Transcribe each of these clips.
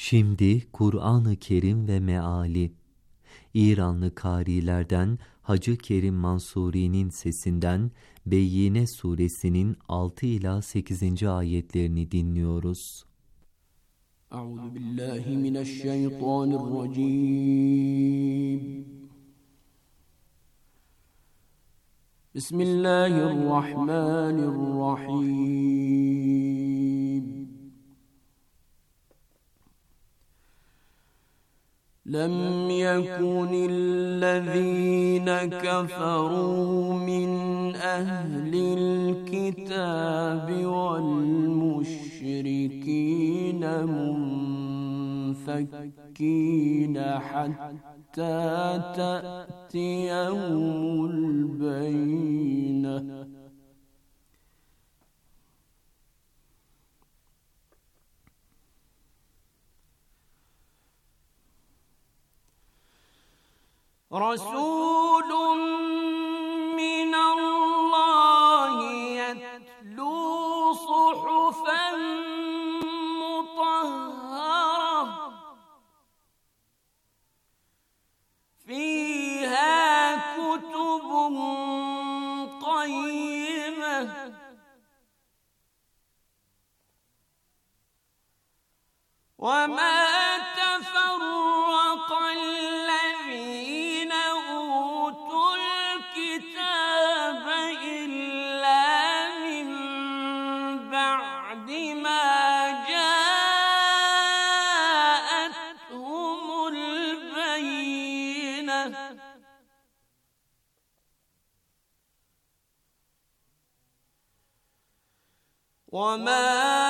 Şimdi Kur'an-ı Kerim ve meali. İranlı kârilerden Hacı Kerim Mansuri'nin sesinden Beyyine suresinin 6 ila 8. ayetlerini dinliyoruz. Euzubillahimineşşeytanirracim. Bismillahirrahmanirrahim. لم يكن الذين كفروا من أهل الكتاب والمشركين منفكين حتى تأتيهم البينة رسول من الله يتلو صحفا مطهرة فيها كتب قيمة وما تفرق الذين أوتوا الكتاب إلا من بعد ما جاءتهم البينة وما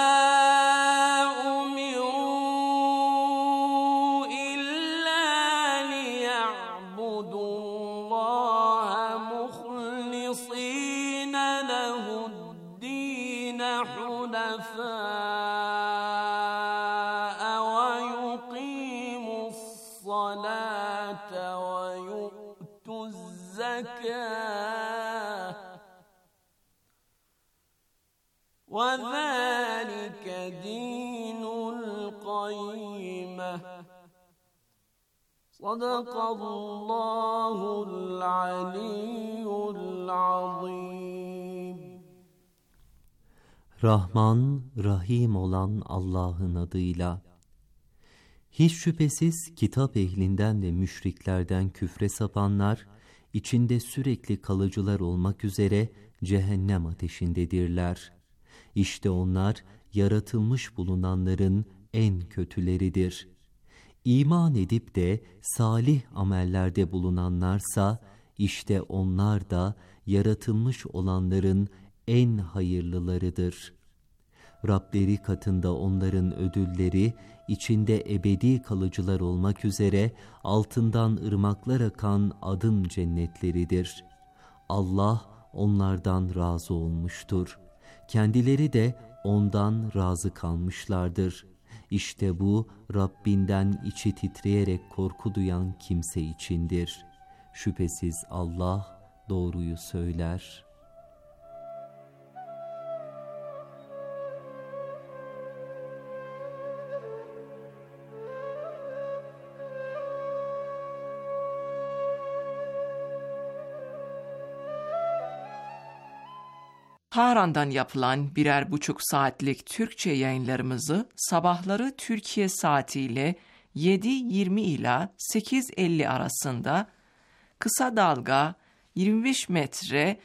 وذلك دين القيمة صدق الله العلي العظيم. Rahman, Rahim olan Allah'ın adıyla. Hiç şüphesiz kitap ehlinden ve müşriklerden küfre sapanlar, içinde sürekli kalıcılar olmak üzere cehennem ateşindedirler. İşte onlar yaratılmış bulunanların en kötüleridir. İman edip de salih amellerde bulunanlarsa, işte onlar da yaratılmış olanların en hayırlılarıdır. Rableri katında onların ödülleri, içinde ebedi kalıcılar olmak üzere altından ırmaklar akan adın cennetleridir. Allah onlardan razı olmuştur. Kendileri de ondan razı kalmışlardır. İşte bu Rabbinden içi titreyerek korku duyan kimse içindir. Şüphesiz Allah doğruyu söyler. Tahran'dan yapılan 1,5 saatlik Türkçe yayınlarımızı sabahları Türkiye saatiyle 7:20 ila 8:50 arasında kısa dalga 25 metre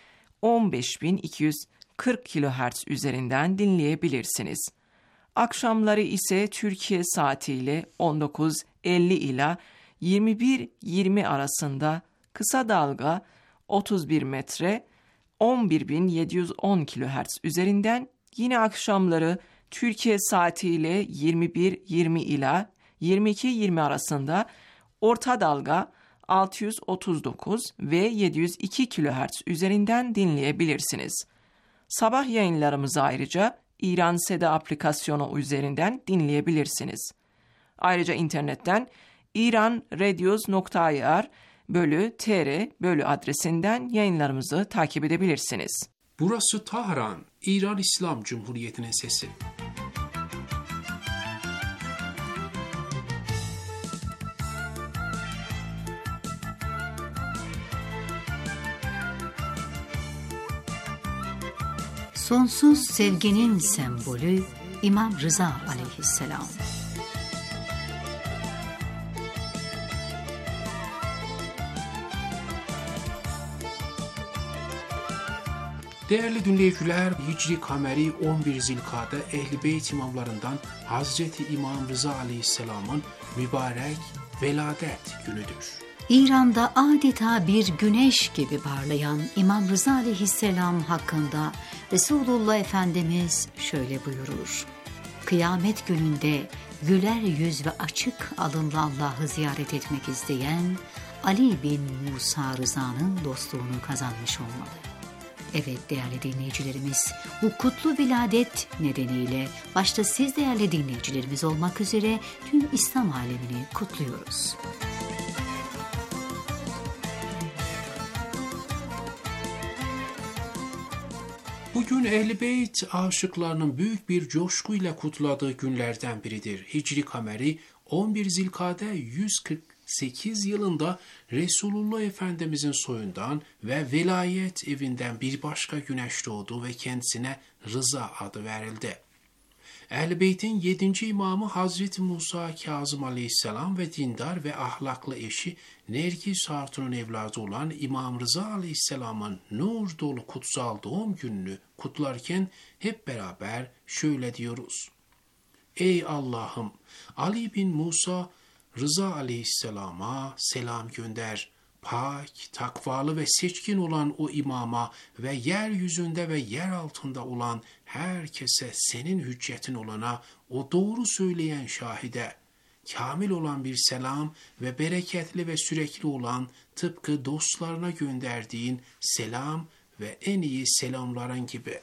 15.240 kHz üzerinden dinleyebilirsiniz. Akşamları ise Türkiye saatiyle 19:50 ila 21:20 arasında kısa dalga 31 metre 11.710 kHz üzerinden, yine akşamları Türkiye saatiyle 21:20 ila 22:20 arasında orta dalga 639 ve 702 kHz üzerinden dinleyebilirsiniz. Sabah yayınlarımızı ayrıca İran Seda aplikasyonu üzerinden dinleyebilirsiniz. Ayrıca internetten iranradios.ir/tr adresinden yayınlarımızı takip edebilirsiniz. Burası Tahran, İran İslam Cumhuriyeti'nin sesi. Sonsuz sevginin sembolü İmam Rıza aleyhisselam. Değerli dinleyiciler, Hicri Kameri 11 Zilkade Ehl-i Beyt imamlarından Hazreti İmam Rıza Aleyhisselam'ın mübarek veladet günüdür. İran'da adeta bir güneş gibi parlayan İmam Rıza aleyhisselam hakkında Resulullah Efendimiz şöyle buyurur: Kıyamet gününde güler yüz ve açık alımla Allah'ı ziyaret etmek isteyen Ali bin Musa Rıza'nın dostluğunu kazanmış olmalı. Evet değerli dinleyicilerimiz, bu kutlu viladet nedeniyle başta siz değerli dinleyicilerimiz olmak üzere tüm İslam alemini kutluyoruz. Bugün Ehl-i Beyt aşıklarının büyük bir coşkuyla kutladığı günlerden biridir. Hicri Kameri 11 Zilkade 148 yılında Resulullah Efendimizin soyundan ve velayet evinden bir başka güneş doğdu ve kendisine Rıza adı verildi. Ehl-i Beyt'in 7. imamı Hazreti Musa Kazım Aleyhisselam ve dindar ve ahlaklı eşi Nergis Hatun'un evladı olan İmam Rıza Aleyhisselam'ın nur dolu kutsal doğum gününü kutlarken hep beraber şöyle diyoruz: Ey Allah'ım, Ali bin Musa Rıza Aleyhisselam'a selam gönder. Pak, takvalı ve seçkin olan o imama ve yeryüzünde ve yer altında olan herkese senin hüccetin olana, o doğru söyleyen şahide, kamil olan bir selam ve bereketli ve sürekli olan tıpkı dostlarına gönderdiğin selam ve en iyi selamların gibi.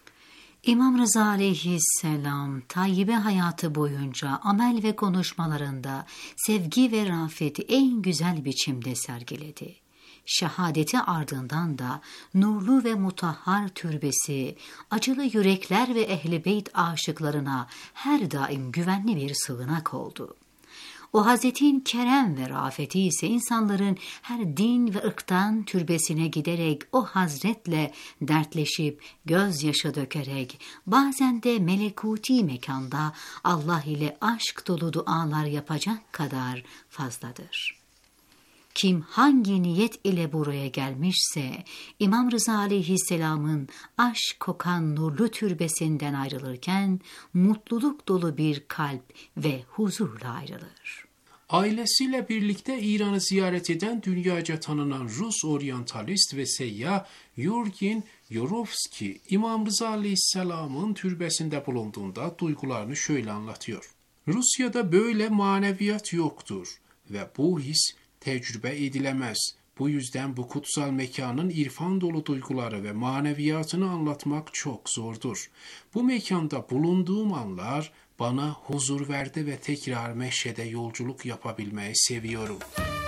İmam Rıza aleyhisselam tayyibe hayatı boyunca amel ve konuşmalarında sevgi ve rafeti en güzel biçimde sergiledi. Şehadeti ardından da nurlu ve mutahhar türbesi, acılı yürekler ve Ehl-i Beyt aşıklarına her daim güvenli bir sığınak oldu. O Hazretin kerem ve rafeti ise insanların her din ve ırktan türbesine giderek o Hazretle dertleşip gözyaşı dökerek bazen de melekuti mekanda Allah ile aşk dolu dualar yapacak kadar fazladır. Kim hangi niyet ile buraya gelmişse İmam Rıza aleyhisselamın aşk kokan nurlu türbesinden ayrılırken mutluluk dolu bir kalp ve huzurla ayrılır. Ailesiyle birlikte İran'ı ziyaret eden dünyaca tanınan Rus oryantalist ve seyyah Yurgen Yorovski, İmam Rıza Aleyhisselam'ın türbesinde bulunduğunda duygularını şöyle anlatıyor: Rusya'da böyle maneviyat yoktur ve bu his tecrübe edilemez. Bu yüzden bu kutsal mekanın irfan dolu duyguları ve maneviyatını anlatmak çok zordur. Bu mekanda bulunduğum anlar bana huzur verdi ve tekrar Meşhed'e yolculuk yapabilmeyi seviyorum.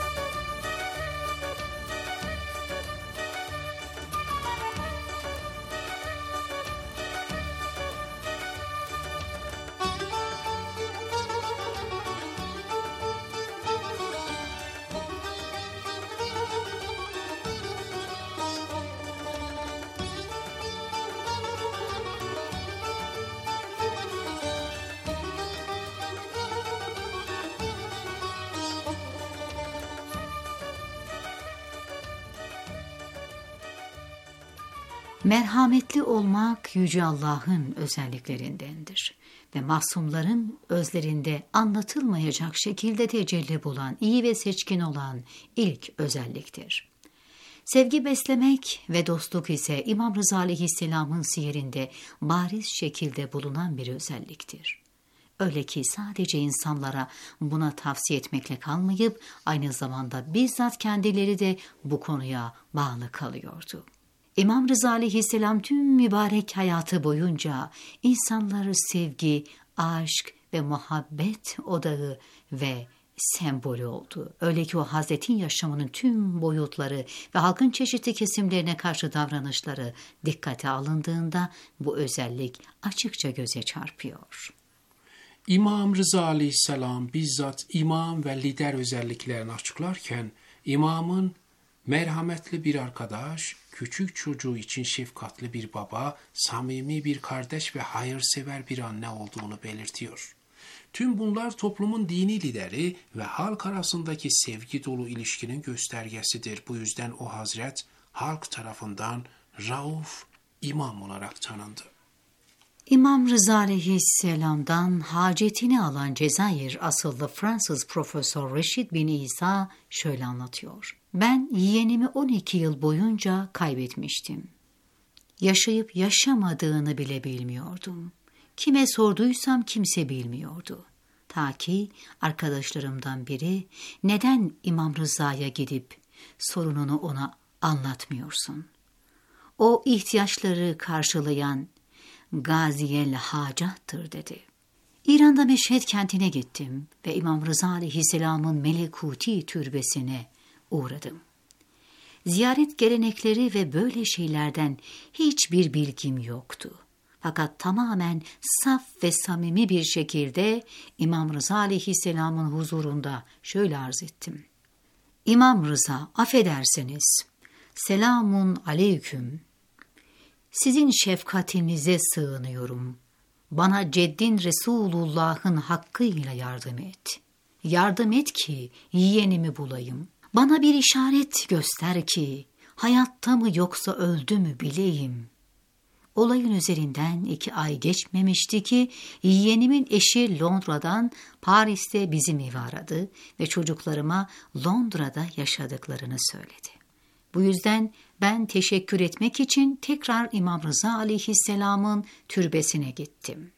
Merhametli olmak Yüce Allah'ın özelliklerindendir ve masumların özlerinde anlatılmayacak şekilde tecelli bulan, iyi ve seçkin olan ilk özelliktir. Sevgi beslemek ve dostluk ise İmam Rıza Aleyhisselam'ın siyerinde bariz şekilde bulunan bir özelliktir. Öyle ki sadece insanlara buna tavsiye etmekle kalmayıp aynı zamanda bizzat kendileri de bu konuya bağlı kalıyordu. İmam Rıza Aleyhisselam tüm mübarek hayatı boyunca insanları sevgi, aşk ve muhabbet odağı ve sembolü oldu. Öyle ki o Hazretin yaşamının tüm boyutları ve halkın çeşitli kesimlerine karşı davranışları dikkate alındığında bu özellik açıkça göze çarpıyor. İmam Rıza Aleyhisselam bizzat imam ve lider özelliklerini açıklarken, imamın merhametli bir arkadaş, küçük çocuğu için şefkatli bir baba, samimi bir kardeş ve hayırsever bir anne olduğunu belirtiyor. Tüm bunlar toplumun dini lideri ve halk arasındaki sevgi dolu ilişkinin göstergesidir. Bu yüzden o hazret halk tarafından Rauf İmam olarak tanındı. İmam Rıza aleyhisselamdan hacetini alan Cezayir asıllı Fransız Profesör Reşit bin İsa şöyle anlatıyor. Ben yeğenimi 12 yıl boyunca kaybetmiştim. Yaşayıp yaşamadığını bile bilmiyordum. Kime sorduysam kimse bilmiyordu. Ta ki arkadaşlarımdan biri neden İmam Rıza'ya gidip sorununu ona anlatmıyorsun? O ihtiyaçları karşılayan Gaziyel Hacattır dedi. İran'da Meşhed kentine gittim ve İmam Rıza aleyhisselamın melekuti türbesine uğradım. Ziyaret gelenekleri ve böyle şeylerden hiçbir bilgim yoktu. Fakat tamamen saf ve samimi bir şekilde İmam Rıza aleyhisselamın huzurunda şöyle arz ettim. İmam Rıza, affedersiniz, selamun aleyküm. Sizin şefkatinize sığınıyorum. Bana ceddin Resulullah'ın hakkıyla yardım et. Yardım et ki yeğenimi bulayım. Bana bir işaret göster ki hayatta mı yoksa öldü mü bileyim. Olayın üzerinden 2 ay geçmemişti ki yeğenimin eşi Londra'dan Paris'te bizim evi aradı ve çocuklarıma Londra'da yaşadıklarını söyledi. Bu yüzden ben teşekkür etmek için tekrar İmam Rıza aleyhisselamın türbesine gittim.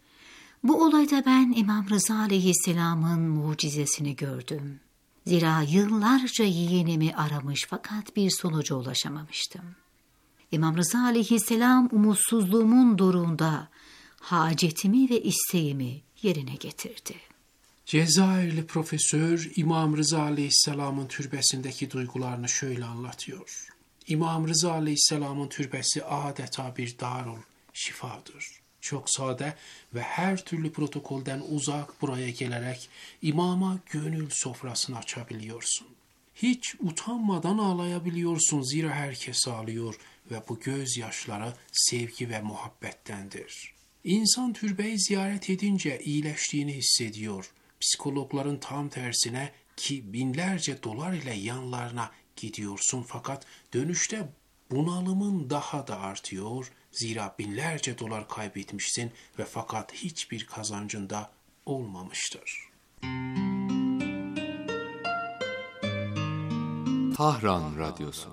Bu olayda ben İmam Rıza aleyhisselamın mucizesini gördüm. Zira yıllarca yeğenimi aramış fakat bir sonuca ulaşamamıştım. İmam Rıza aleyhisselam umutsuzluğumun doruğunda hacetimi ve isteğimi yerine getirdi. Cezayirli profesör İmam Rıza aleyhisselamın türbesindeki duygularını şöyle anlatıyor. İmam Rıza aleyhisselamın türbesi adeta bir darul şifadır. Çok sade ve her türlü protokolden uzak buraya gelerek imama gönül sofrasını açabiliyorsun. Hiç utanmadan ağlayabiliyorsun, zira herkes ağlıyor ve bu gözyaşları sevgi ve muhabbettendir. İnsan türbeyi ziyaret edince iyileştiğini hissediyor. Psikologların tam tersine ki binlerce dolar ile yanlarına gidiyorsun fakat dönüşte bunalımın daha da artıyor. Zira binlerce dolar kaybetmişsin ve fakat hiçbir kazancın da olmamıştır. Tahran Radyosu.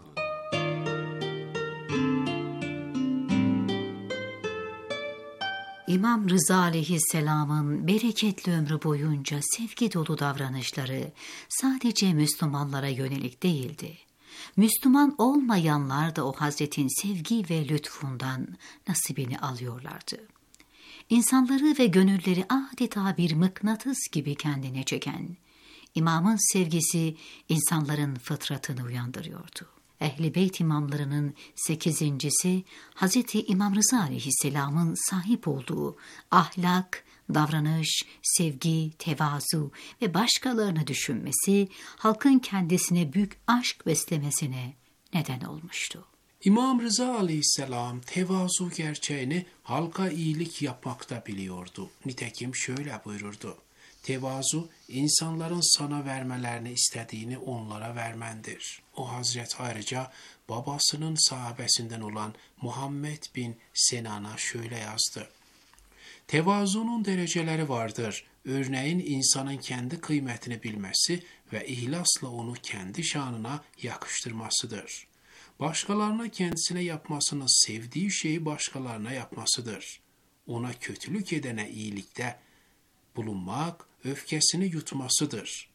İmam Rıza aleyhisselamın bereketli ömrü boyunca sevgi dolu davranışları sadece Müslümanlara yönelik değildi. Müslüman olmayanlar da o Hazretin sevgi ve lütfundan nasibini alıyorlardı. İnsanları ve gönülleri adeta bir mıknatıs gibi kendine çeken İmamın sevgisi insanların fıtratını uyandırıyordu. Ehl-i Beyt imamlarının 8.'si Hazreti İmam Rıza aleyhisselamın sahip olduğu ahlak, davranış, sevgi, tevazu ve başkalarını düşünmesi, halkın kendisine büyük aşk beslemesine neden olmuştu. İmam Rıza aleyhisselam tevazu gerçeğini halka iyilik yapmakta biliyordu. Nitekim şöyle buyururdu. Tevazu, insanların sana vermelerini istediğini onlara vermendir. O Hazret ayrıca babasının sahabesinden olan Muhammed bin Senan'a şöyle yazdı. Tevazunun dereceleri vardır. Örneğin insanın kendi kıymetini bilmesi ve ihlasla onu kendi şanına yakıştırmasıdır. Başkalarına kendisine yapmasını sevdiği şeyi başkalarına yapmasıdır. Ona kötülük edene iyilikte bulunmak, öfkesini yutmasıdır.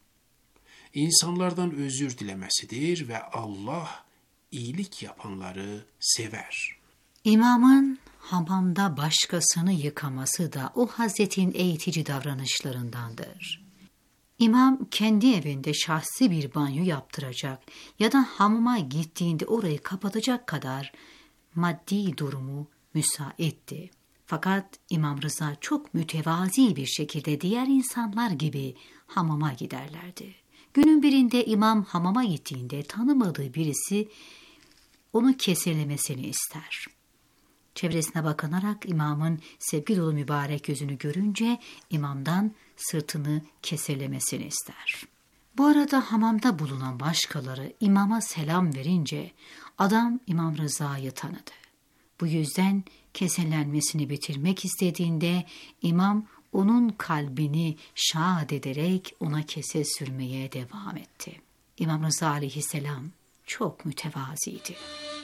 İnsanlardan özür dilemesidir ve Allah iyilik yapanları sever. İmamın hamamda başkasını yıkaması da o Hazretin eğitici davranışlarındandır. İmam kendi evinde şahsi bir banyo yaptıracak ya da hamama gittiğinde orayı kapatacak kadar maddi durumu müsaitti. Fakat İmam Rıza çok mütevazi bir şekilde diğer insanlar gibi hamama giderlerdi. Günün birinde imam hamama gittiğinde tanımadığı birisi onu keselemesini ister. Çevresine bakınarak imamın sevgi dolu mübarek yüzünü görünce imamdan sırtını keselemesini ister. Bu arada hamamda bulunan başkaları imama selam verince adam İmam Rıza'yı tanıdı. Bu yüzden keselenmesini bitirmek istediğinde imam onun kalbini şad ederek ona kese sürmeye devam etti. İmam Rıza aleyhisselam çok mütevaziydi.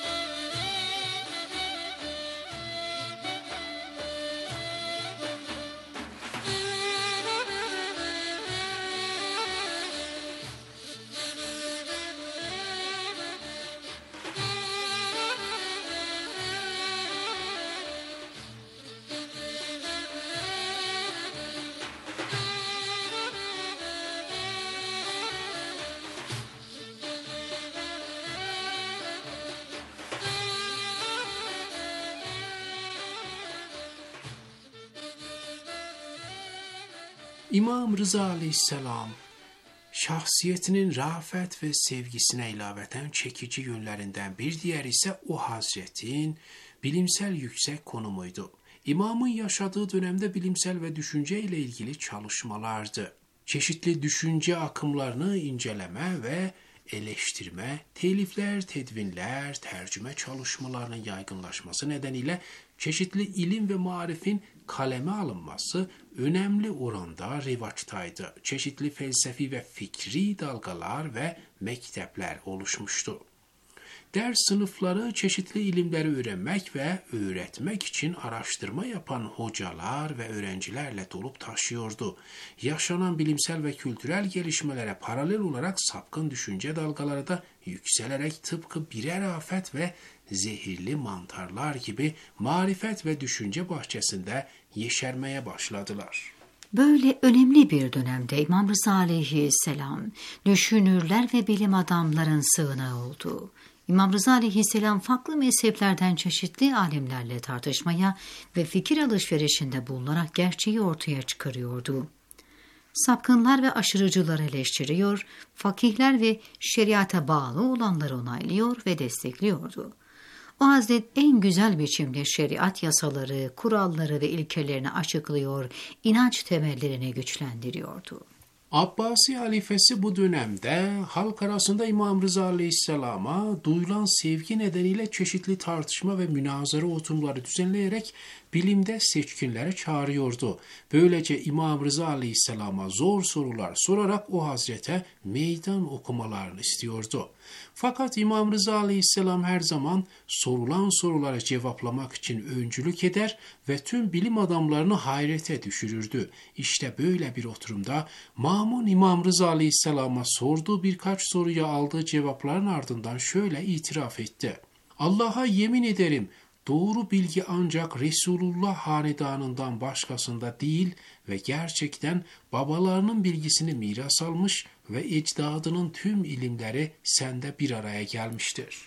İmam Rıza aleyhisselam şahsiyetinin rafet ve sevgisine ilaveten çekici yönlerinden bir diğer ise o hazretin bilimsel yüksek konumuydu. İmamın yaşadığı dönemde bilimsel ve düşünce ile ilgili çalışmalardı. Çeşitli düşünce akımlarını inceleme ve eleştirme, telifler, tedvinler, tercüme çalışmalarının yaygınlaşması nedeniyle çeşitli ilim ve marifin kaleme alınması önemli oranda revaçtaydı. Çeşitli felsefi ve fikri dalgalar ve mektepler oluşmuştu. Ders sınıfları çeşitli ilimleri öğrenmek ve öğretmek için araştırma yapan hocalar ve öğrencilerle dolup taşıyordu. Yaşanan bilimsel ve kültürel gelişmelere paralel olarak sapkın düşünce dalgaları da yükselerek tıpkı birer afet ve zehirli mantarlar gibi marifet ve düşünce bahçesinde yeşermeye başladılar. Böyle önemli bir dönemde İmam Rıza aleyhisselam düşünürler ve bilim adamların sığınağı oldu. İmam Rıza aleyhisselam farklı mezheplerden çeşitli alimlerle tartışmaya ve fikir alışverişinde bulunarak gerçeği ortaya çıkarıyordu. Sapkınlar ve aşırıcıları eleştiriyor, fakihler ve şeriata bağlı olanları onaylıyor ve destekliyordu. O Hazret en güzel biçimde şeriat yasaları, kuralları ve ilkelerini açıklıyor, inanç temellerini güçlendiriyordu. Abbasi halifesi bu dönemde halk arasında İmam Rıza aleyhisselama duyulan sevgi nedeniyle çeşitli tartışma ve münazara oturumları düzenleyerek bilimde seçkinlere çağırıyordu. Böylece İmam Rıza aleyhisselama zor sorular sorarak o hazrete meydan okumalarını istiyordu. Fakat İmam Rıza aleyhisselam her zaman sorulan sorulara cevaplamak için öncülük eder ve tüm bilim adamlarını hayrete düşürürdü. İşte böyle bir oturumda Mamun İmam Rıza aleyhisselama sorduğu birkaç soruya aldığı cevapların ardından şöyle itiraf etti. Allah'a yemin ederim, doğru bilgi ancak Resulullah hanedanından başkasında değil ve gerçekten babalarının bilgisini miras almış ve ecdadının tüm ilimleri sende bir araya gelmiştir.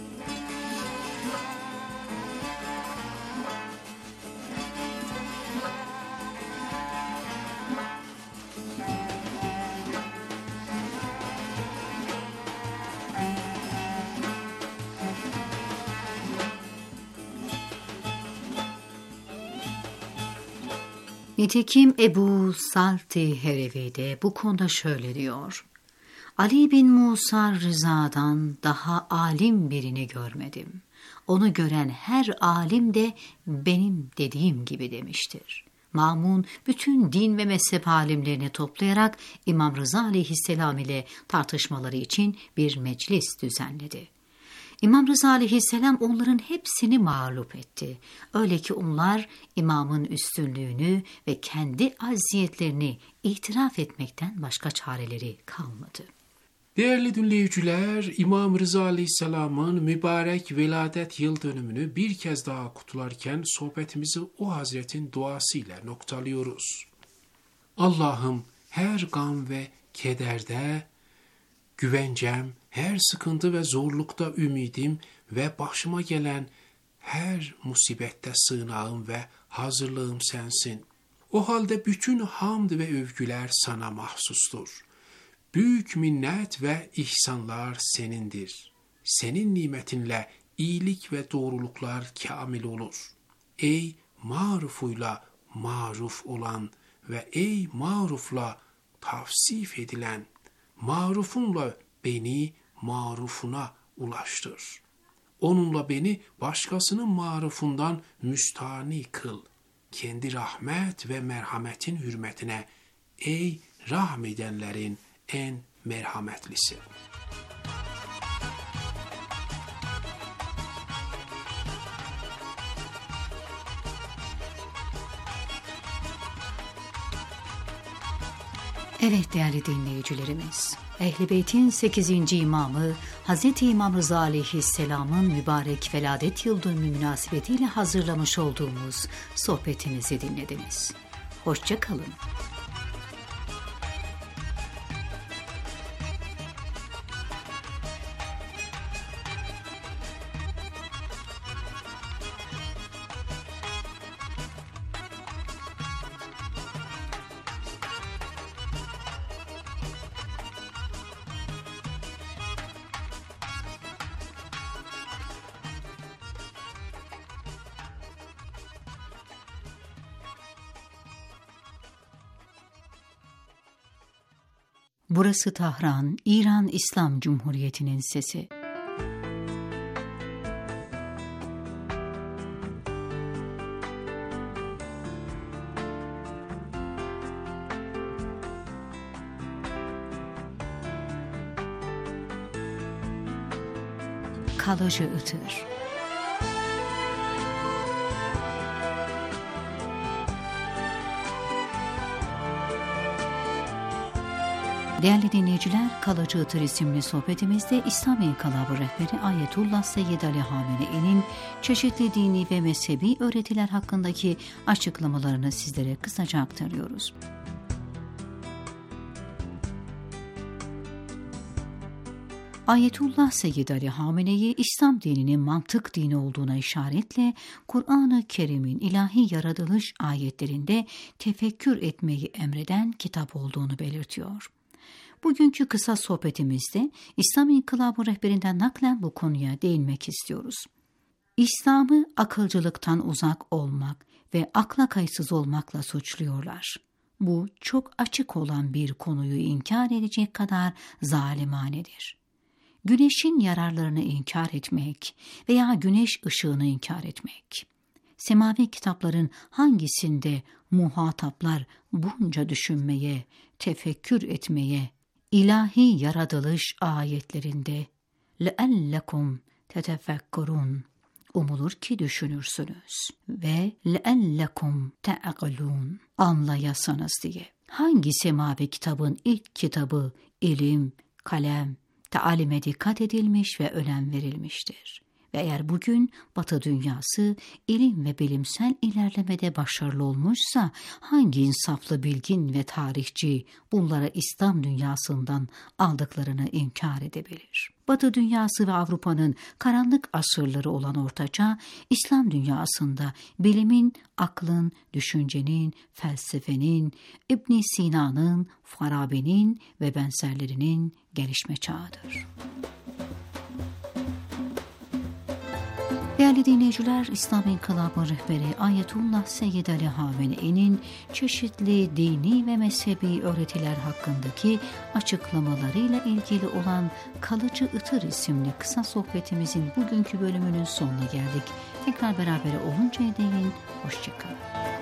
Nitekim Ebu Salti Herevi de bu konuda şöyle diyor. Ali bin Musa Rıza'dan daha alim birini görmedim. Onu gören her alim de benim dediğim gibi demiştir. Mamun bütün din ve mezhep alimlerini toplayarak İmam Rıza aleyhisselam ile tartışmaları için bir meclis düzenledi. İmam Rıza aleyhisselam onların hepsini mağlup etti. Öyle ki onlar imamın üstünlüğünü ve kendi acziyetlerini itiraf etmekten başka çareleri kalmadı. Değerli dinleyiciler, İmam Rıza aleyhisselamın mübarek veladet yıl dönümünü bir kez daha kutlarken sohbetimizi o hazretin duasıyla noktalıyoruz. Allah'ım her gam ve kederde güvencem, her sıkıntı ve zorlukta ümidim ve başıma gelen her musibette sığınağım ve hazırlığım sensin. O halde bütün hamd ve övgüler sana mahsustur. Büyük minnet ve ihsanlar senindir. Senin nimetinle iyilik ve doğruluklar kamil olur. Ey marufuyla maruf olan ve ey marufla tavsif edilen, marufunla beni marufuna ulaştır. Onunla beni başkasının marufundan müstani kıl. Kendi rahmet ve merhametin hürmetine ey rahmedenlerin en merhametlisi. Evet değerli dinleyicilerimiz, Ehl-i Beyt'in 8. imamı Hz. İmam Rıza Aleyhisselam'ın mübarek veladet yıldönümü münasebetiyle hazırlamış olduğumuz sohbetimizi dinlediniz. Hoşça kalın. Burası Tahran, İran İslam Cumhuriyeti'nin sesi. Kalıcı ıtır. Değerli dinleyiciler, Kalıcı Itır isimli sohbetimizde İslam İnkılabı rehberi Ayetullah Seyyid Ali Hamene'nin çeşitli dini ve mezhebi öğretiler hakkındaki açıklamalarını sizlere kısaca aktarıyoruz. Ayetullah Seyyid Ali Hamene'yi İslam dininin mantık dini olduğuna işaretle Kur'an-ı Kerim'in ilahi yaratılış ayetlerinde tefekkür etmeyi emreden kitap olduğunu belirtiyor. Bugünkü kısa sohbetimizde İslam İnkılabı rehberinden naklen bu konuya değinmek istiyoruz. İslam'ı akılcılıktan uzak olmak ve akla kayıtsız olmakla suçluyorlar. Bu çok açık olan bir konuyu inkar edecek kadar zalimanedir. Güneşin yararlarını inkar etmek veya güneş ışığını inkar etmek. Semavi kitapların hangisinde muhataplar bunca düşünmeye, tefekkür etmeye, ilahi yaratılış ayetlerinde لَأَلَّكُمْ تَتَفَكَّرُونَ umulur ki düşünürsünüz ve لَأَلَّكُمْ تَعْقِلُونَ anlayasanız diye. Hangi semavi kitabın ilk kitabı ilim, kalem, talime dikkat edilmiş ve önem verilmiştir. Ve eğer bugün Batı dünyası ilim ve bilimsel ilerlemede başarılı olmuşsa hangi insaflı bilgin ve tarihçi bunlara İslam dünyasından aldıklarını inkar edebilir? Batı dünyası ve Avrupa'nın karanlık asırları olan Ortaçağ, İslam dünyasında bilimin, aklın, düşüncenin, felsefenin, İbn Sina'nın, Farabi'nin ve benzerlerinin gelişme çağıdır. Değerli dinleyiciler, İslam İnkılabı rehberi Ayetullah Seyyid Ali Hamene'nin çeşitli dini ve mezhebi öğretiler hakkındaki açıklamalarıyla ilgili olan Kalıcı Itır isimli kısa sohbetimizin bugünkü bölümünün sonuna geldik. Tekrar beraber oluncaya değin, hoşça kalın.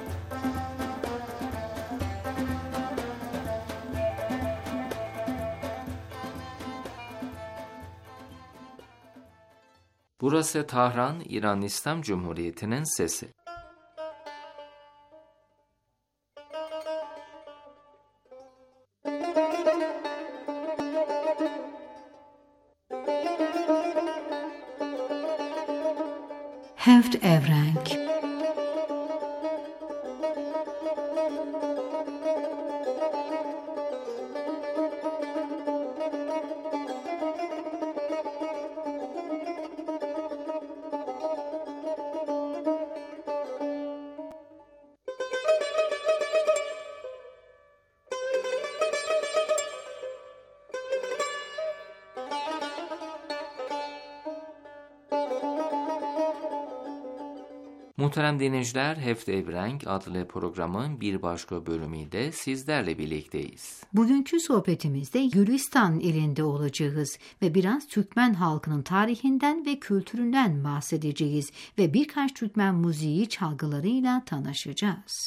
Burası Tahran, İran İslam Cumhuriyeti'nin sesi. Heft Evrenk. Muhterem dinleyiciler, Hefte-i Brenk adlı programın bir başka bölümüyle sizlerle birlikteyiz. Bugünkü sohbetimizde Gülistan ilinde olacağız ve biraz Türkmen halkının tarihinden ve kültüründen bahsedeceğiz ve birkaç Türkmen müziği çalgılarıyla tanışacağız.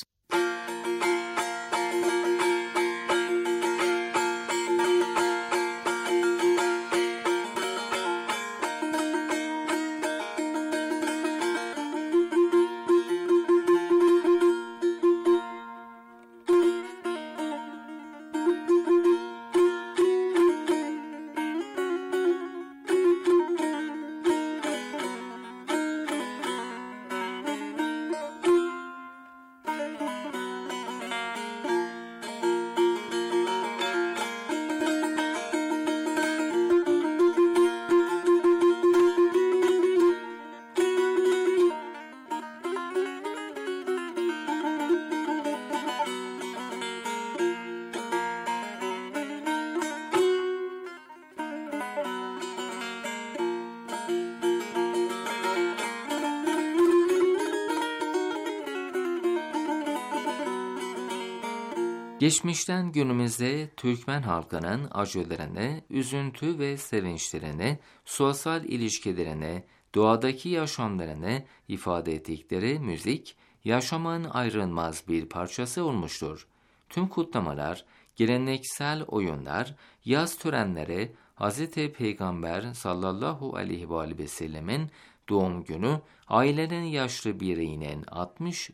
Geçmişten günümüzde Türkmen halkının acılarını, üzüntü ve sevinçlerini, sosyal ilişkilerini, doğadaki yaşamlarını ifade ettikleri müzik, yaşamın ayrılmaz bir parçası olmuştur. Tüm kutlamalar, geleneksel oyunlar, yaz törenleri, Hz. Peygamber sallallahu aleyhi ve sellemin doğum günü, ailenin yaşlı bireyinin 63.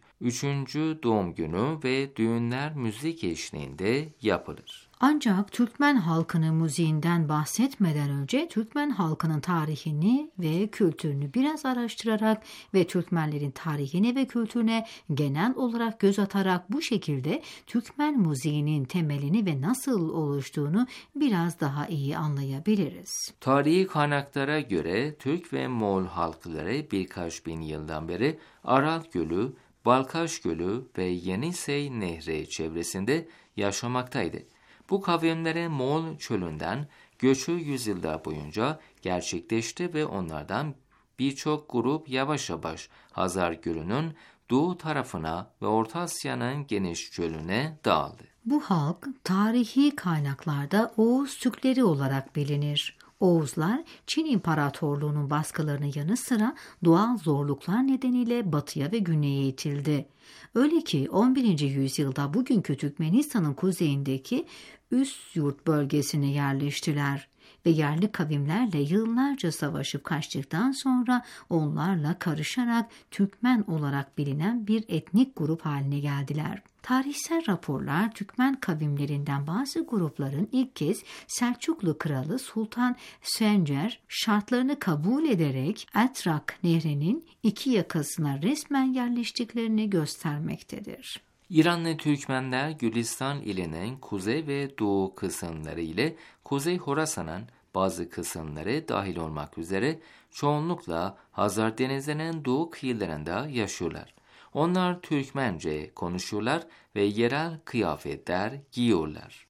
doğum günü ve düğünler müzik eşliğinde yapılır. Ancak Türkmen halkının müziğinden bahsetmeden önce Türkmen halkının tarihini ve kültürünü biraz araştırarak ve Türkmenlerin tarihine ve kültürüne genel olarak göz atarak bu şekilde Türkmen müziğinin temelini ve nasıl oluştuğunu biraz daha iyi anlayabiliriz. Tarihi kaynaklara göre Türk ve Moğol halkları birkaç bin yıldan beri Aral Gölü, Balkaş Gölü ve Yenisey Nehri çevresinde yaşamaktaydı. Bu kavimlere Moğol çölünden göçü yüzyıllar boyunca gerçekleşti ve onlardan birçok grup yavaş yavaş Hazar Gölü'nün doğu tarafına ve Orta Asya'nın geniş çölüne dağıldı. Bu halk tarihi kaynaklarda Oğuz Türkleri olarak bilinir. Oğuzlar Çin İmparatorluğu'nun baskılarının yanı sıra doğal zorluklar nedeniyle batıya ve güneye itildi. Öyle ki 11. yüzyılda bugünkü Türkmenistan'ın kuzeyindeki Üsyurt bölgesine yerleştiler ve yerli kavimlerle yıllarca savaşıp kaçtıktan sonra onlarla karışarak Türkmen olarak bilinen bir etnik grup haline geldiler. Tarihsel raporlar Türkmen kavimlerinden bazı grupların ilk kez Selçuklu Kralı Sultan Sencer şartlarını kabul ederek Etrak Nehri'nin iki yakasına resmen yerleştiklerini göstermektedir. İranlı Türkmenler Gülistan ilinin kuzey ve doğu kısımları ile Kuzey Horasan'ın bazı kısımları dahil olmak üzere çoğunlukla Hazar Denizi'nin doğu kıyılarında yaşıyorlar. Onlar Türkmence konuşuyorlar ve yerel kıyafetler giyiyorlar.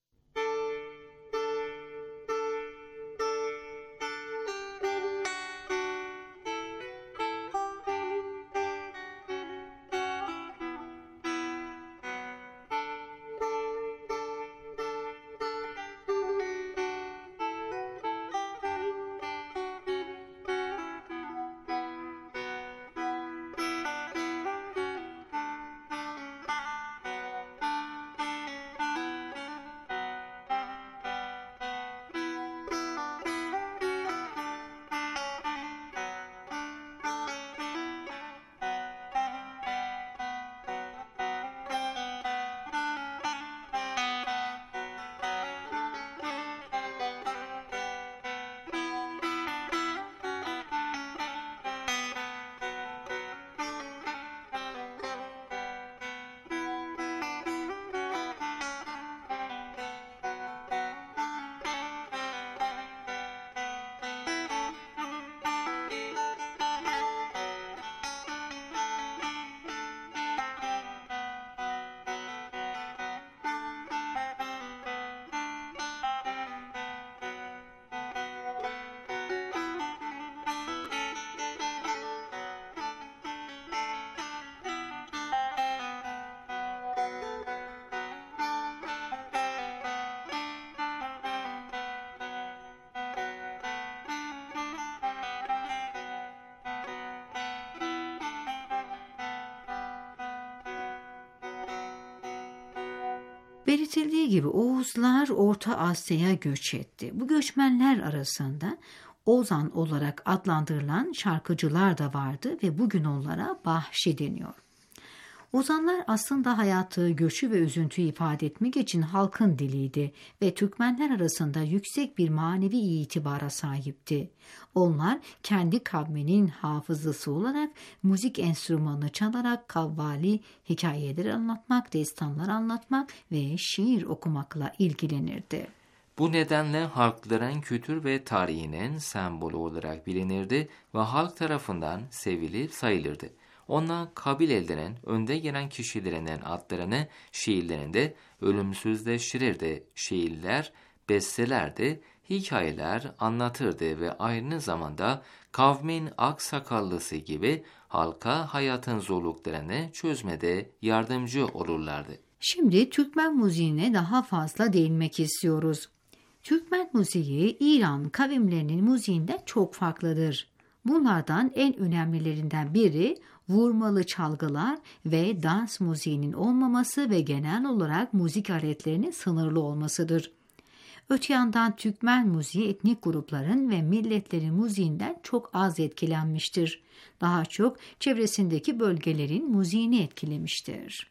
Belirtildiği gibi Oğuzlar Orta Asya'ya göç etti. Bu göçmenler arasında Ozan olarak adlandırılan şarkıcılar da vardı ve bugün onlara Bahşi deniyor. Ozanlar aslında hayatı, göçü ve üzüntüyü ifade etmek için halkın diliydi ve Türkmenler arasında yüksek bir manevi itibara sahipti. Onlar kendi kavminin hafızası olarak müzik enstrümanını çalarak kavvali, hikayeleri anlatmak, destanlar anlatmak ve şiir okumakla ilgilenirdi. Bu nedenle halkların kültür ve tarihinin sembolü olarak bilinirdi ve halk tarafından sevilip sayılırdı. Onlar kabilelerin önde gelen kişilerinin adlarını şiirlerinde ölümsüzleştirirdi. Şiirler bestelerdi, hikayeler anlatırdı ve aynı zamanda kavmin aksakallısı gibi halka hayatın zorluklarını çözmede yardımcı olurlardı. Şimdi Türkmen müziğine daha fazla değinmek istiyoruz. Türkmen müziği İran kavimlerinin müziğinden çok farklıdır. Bunlardan en önemlilerinden biri vurmalı çalgılar ve dans müziğinin olmaması ve genel olarak müzik aletlerinin sınırlı olmasıdır. Öte yandan Türkmen müziği etnik grupların ve milletlerin müziğinden çok az etkilenmiştir. Daha çok çevresindeki bölgelerin müziğini etkilemiştir.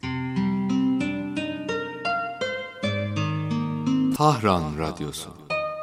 Tahran Radyosu.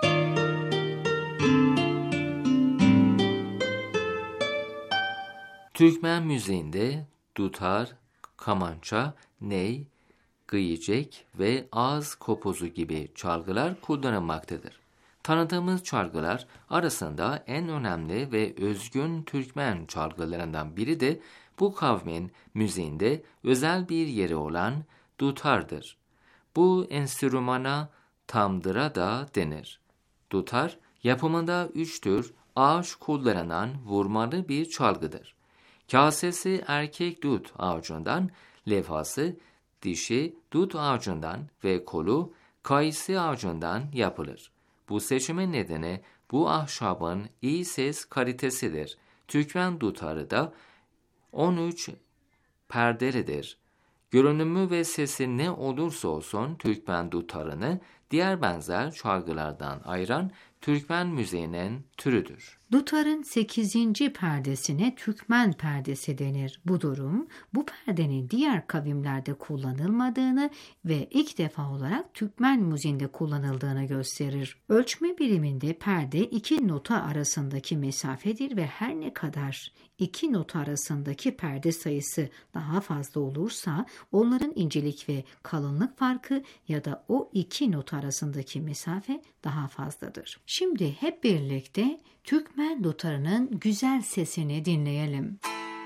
Türkmen müziğinde dutar, kamança, ney, gıyecek ve ağız kopozu gibi çalgılar kullanılmaktadır. Tanıdığımız çalgılar arasında en önemli ve özgün Türkmen çalgılarından biri de bu kavmin müziğinde özel bir yeri olan dutardır. Bu enstrümana tamdıra da denir. Dutar, yapımında 3 tür ağaç kullanılan vurmalı bir çalgıdır. Kasesi erkek dut ağacından, levhası dişi dut ağacından ve kolu kayısı ağacından yapılır. Bu seçimin nedeni bu ahşabın iyi ses kalitesidir. Türkmen dutarı da 13 perdelidir. Görünümü ve sesi ne olursa olsun Türkmen dutarını diğer benzer çalgılardan ayıran Türkmen müziğinin türüdür. Dutarın 8. perdesine Türkmen perdesi denir. Bu durum, bu perdenin diğer kavimlerde kullanılmadığını ve ilk defa olarak Türkmen müziğinde kullanıldığını gösterir. Ölçme biriminde perde 2 nota arasındaki mesafedir ve her ne kadar 2 nota arasındaki perde sayısı daha fazla olursa onların incelik ve kalınlık farkı ya da o 2 nota arasındaki mesafe daha fazladır. Şimdi hep birlikte Türkmen dutarının güzel sesini dinleyelim.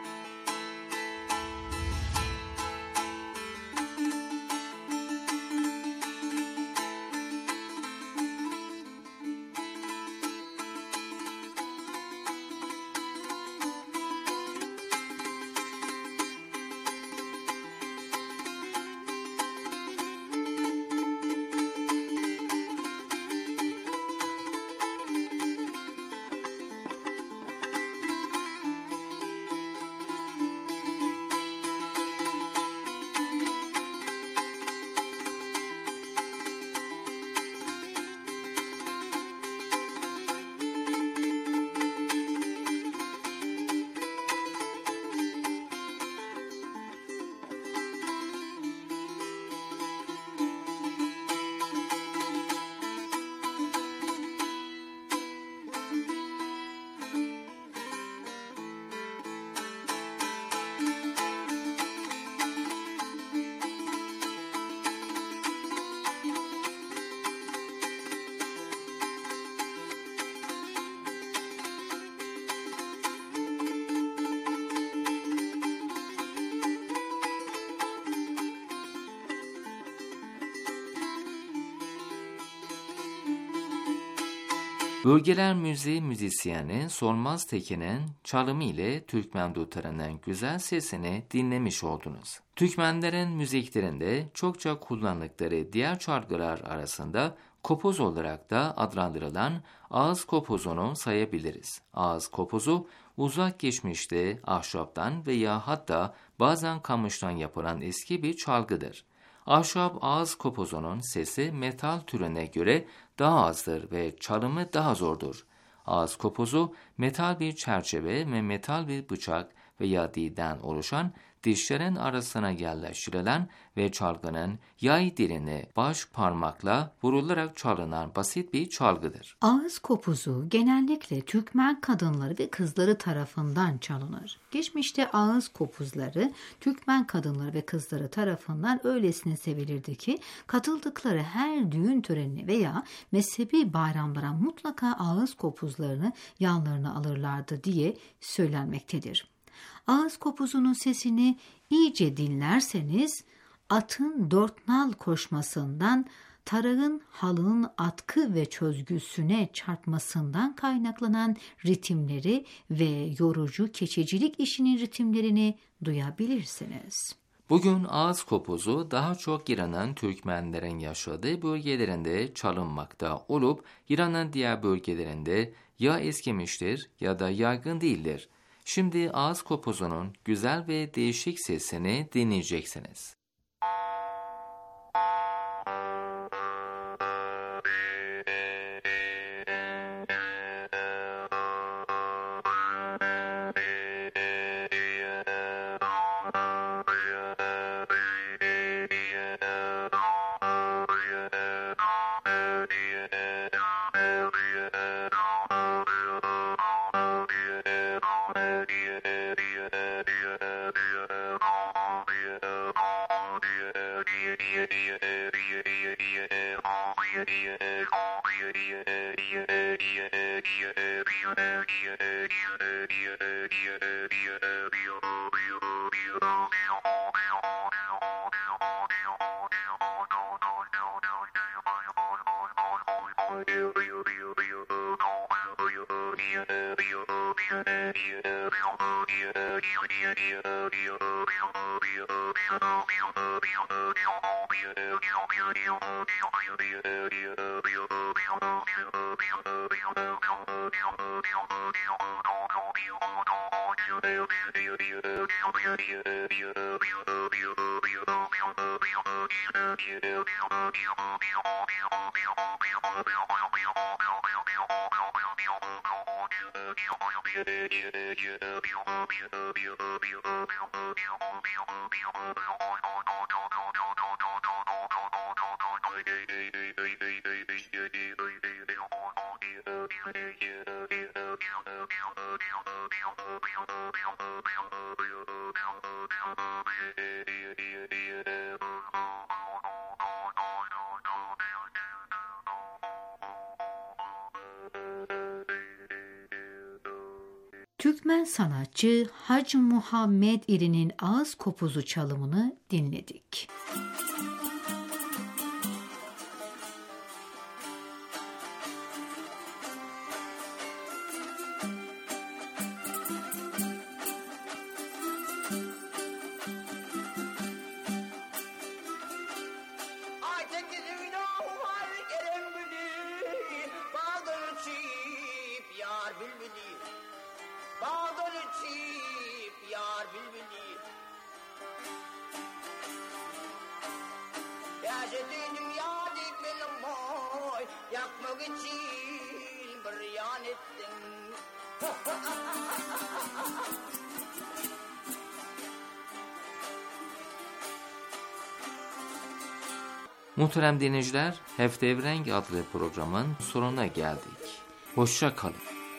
Bölgeler Müziği müzisyeni Solmaz Tekin'in çalımı ile Türkmen dutarının güzel sesini dinlemiş oldunuz. Türkmenlerin müziklerinde çokça kullandıkları diğer çalgılar arasında kopoz olarak da adlandırılan ağız kopozunu sayabiliriz. Ağız kopozu uzak geçmişte ahşaptan veya hatta bazen kamıştan yapılan eski bir çalgıdır. Ahşap ağız kopuzunun sesi metal türüne göre daha azdır ve çalımı daha zordur. Ağız kopuzu metal bir çerçeve ve metal bir bıçak veya dilden oluşan, dişlerin arasına yerleştirilen ve çalgının yay dilini baş parmakla vurularak çalınan basit bir çalgıdır. Ağız kopuzu genellikle Türkmen kadınları ve kızları tarafından çalınır. Geçmişte ağız kopuzları Türkmen kadınları ve kızları tarafından öylesine sevilirdi ki katıldıkları her düğün törenine veya mezhebi bayramlara mutlaka ağız kopuzlarını yanlarına alırlardı diye söylenmektedir. Ağız kopuzunun sesini iyice dinlerseniz atın dört nal koşmasından, tarağın halının atkı ve çözgüsüne çarpmasından kaynaklanan ritimleri ve yorucu keçecilik işinin ritimlerini duyabilirsiniz. Bugün ağız kopuzu daha çok İran'ın Türkmenlerin yaşadığı bölgelerinde çalınmakta olup İran'ın diğer bölgelerinde ya eskimiştir ya da yaygın değildir. Şimdi ağız kopuzunun güzel ve değişik sesini dinleyeceksiniz. Türkmen sanatçı Hacı Muhammed İri'nin ağız kopuzu çalımını dinledik. Yakmak için bıryan ettim. Muhterem dinleyiciler, Heftevrenk adlı programın sonuna geldik. Hoşça kalın.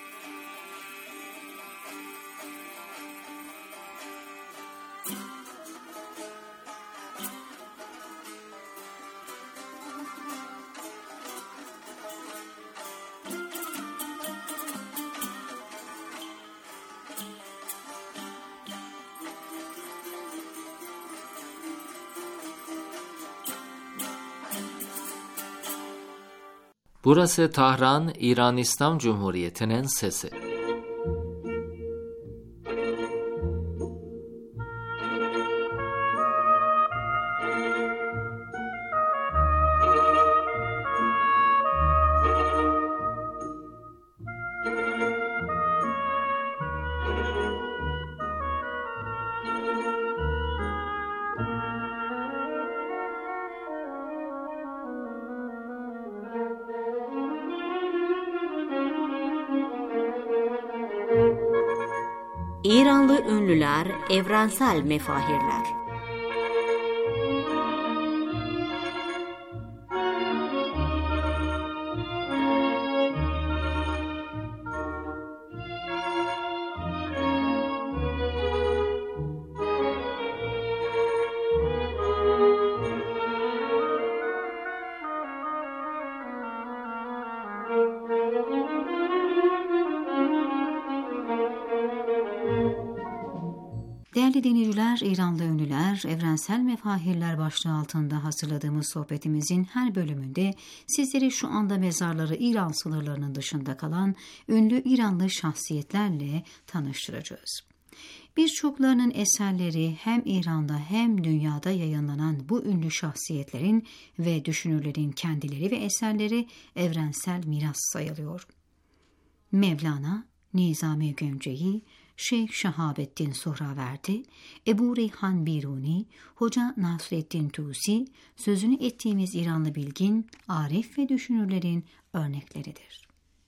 Burası Tahran, İran İslam Cumhuriyeti'nin sesi. İranlı ünlüler, evrensel mefahirler. Değerli dinleyiciler, İranlı ünlüler, evrensel mefahirler başlığı altında hazırladığımız sohbetimizin her bölümünde sizleri şu anda mezarları İran sınırlarının dışında kalan ünlü İranlı şahsiyetlerle tanıştıracağız. Birçoklarının eserleri hem İran'da hem dünyada yayınlanan bu ünlü şahsiyetlerin ve düşünürlerin kendileri ve eserleri evrensel miras sayılıyor. Mevlana, Nizami Gömce'yi, Şeyh Şahabettin Sohraverdi, Ebu Reyhan Biruni, Hoca Nasreddin Tusi, sözünü ettiğimiz İranlı bilgin, arif ve düşünürlerin örnekleridir.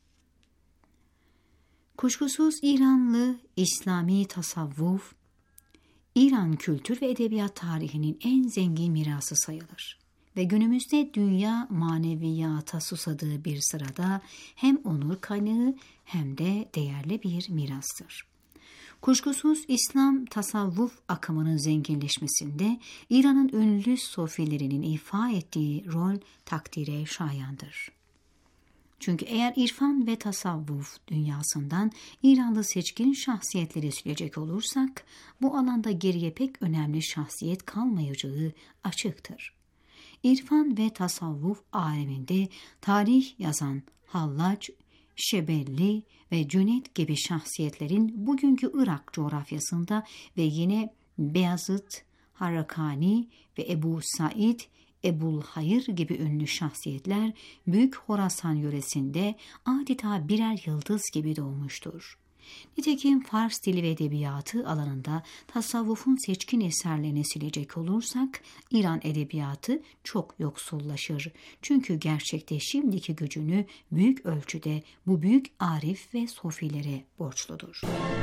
Kuşkusuz İranlı İslami tasavvuf, İran kültür ve edebiyat tarihinin en zengin mirası sayılır. Ve günümüzde dünya maneviyata susadığı bir sırada hem onur kaynağı hem de değerli bir mirastır. Kuşkusuz İslam tasavvuf akımının zenginleşmesinde İran'ın ünlü sofilerinin ifa ettiği rol takdire şayandır. Çünkü eğer irfan ve tasavvuf dünyasından İranlı seçkin şahsiyetleri silecek olursak, bu alanda geriye pek önemli şahsiyet kalmayacağı açıktır. İrfan ve tasavvuf aleminde tarih yazan Hallac, Şebelli ve Cüneyd gibi şahsiyetlerin bugünkü Irak coğrafyasında ve yine Beyazıt, Harakani ve Ebu Said, Ebu'l-Hayr gibi ünlü şahsiyetler Büyük Horasan yöresinde adeta birer yıldız gibi doğmuştur. Nitekim Fars dili ve edebiyatı alanında tasavvufun seçkin eserlerini silecek olursak, İran edebiyatı çok yoksullaşır. Çünkü gerçekte şimdiki gücünü büyük ölçüde bu büyük arif ve sofilere borçludur.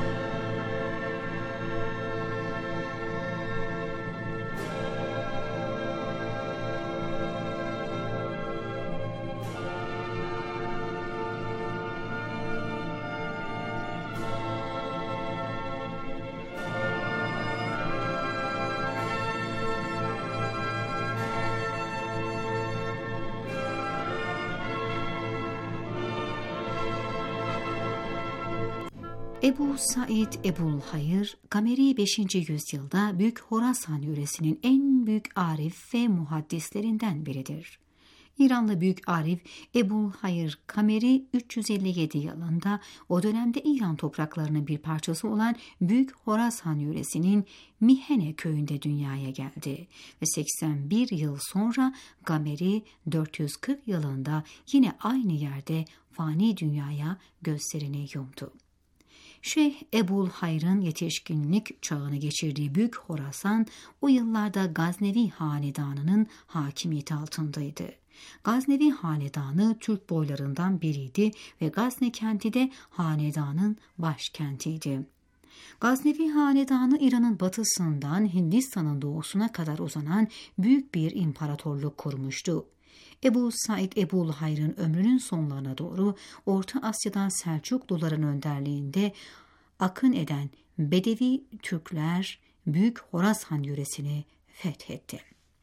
Ebu Said Ebu'l-Hayr, Kameri 5. yüzyılda Büyük Horasan yöresinin en büyük arif ve muhaddislerinden biridir. İranlı büyük arif Ebu'l-Hayr Kameri 357 yılında o dönemde İran topraklarının bir parçası olan Büyük Horasan yöresinin Mihene köyünde dünyaya geldi ve 81 yıl sonra Kameri 440 yılında yine aynı yerde fani dünyaya gözlerini yumdu. Şeyh Ebu'l-Hayr'ın yetişkinlik çağını geçirdiği Büyük Horasan o yıllarda Gaznevi Hanedanı'nın hakimiyeti altındaydı. Gaznevi Hanedanı Türk boylarından biriydi ve Gazne kenti de hanedanın başkentiydi. Gaznevi Hanedanı İran'ın batısından Hindistan'ın doğusuna kadar uzanan büyük bir imparatorluk kurmuştu. Ebu Said Ebu'l-Hayr'ın ömrünün sonlarına doğru Orta Asya'dan Selçukluların önderliğinde akın eden Bedevi Türkler Büyük Horasan yöresini fethetti.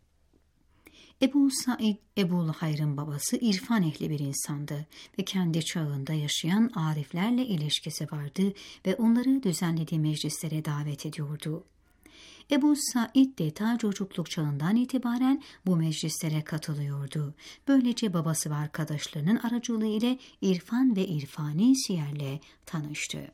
Ebu Said Ebu'l-Hayr'ın babası irfan ehli bir insandı ve kendi çağında yaşayan ariflerle ilişkisi vardı ve onları düzenlediği meclislere davet ediyordu. Ebu Said de ta çocukluk çağından itibaren bu meclislere katılıyordu. Böylece babası ve arkadaşlarının aracılığı ile irfan ve irfani siyerle tanıştı.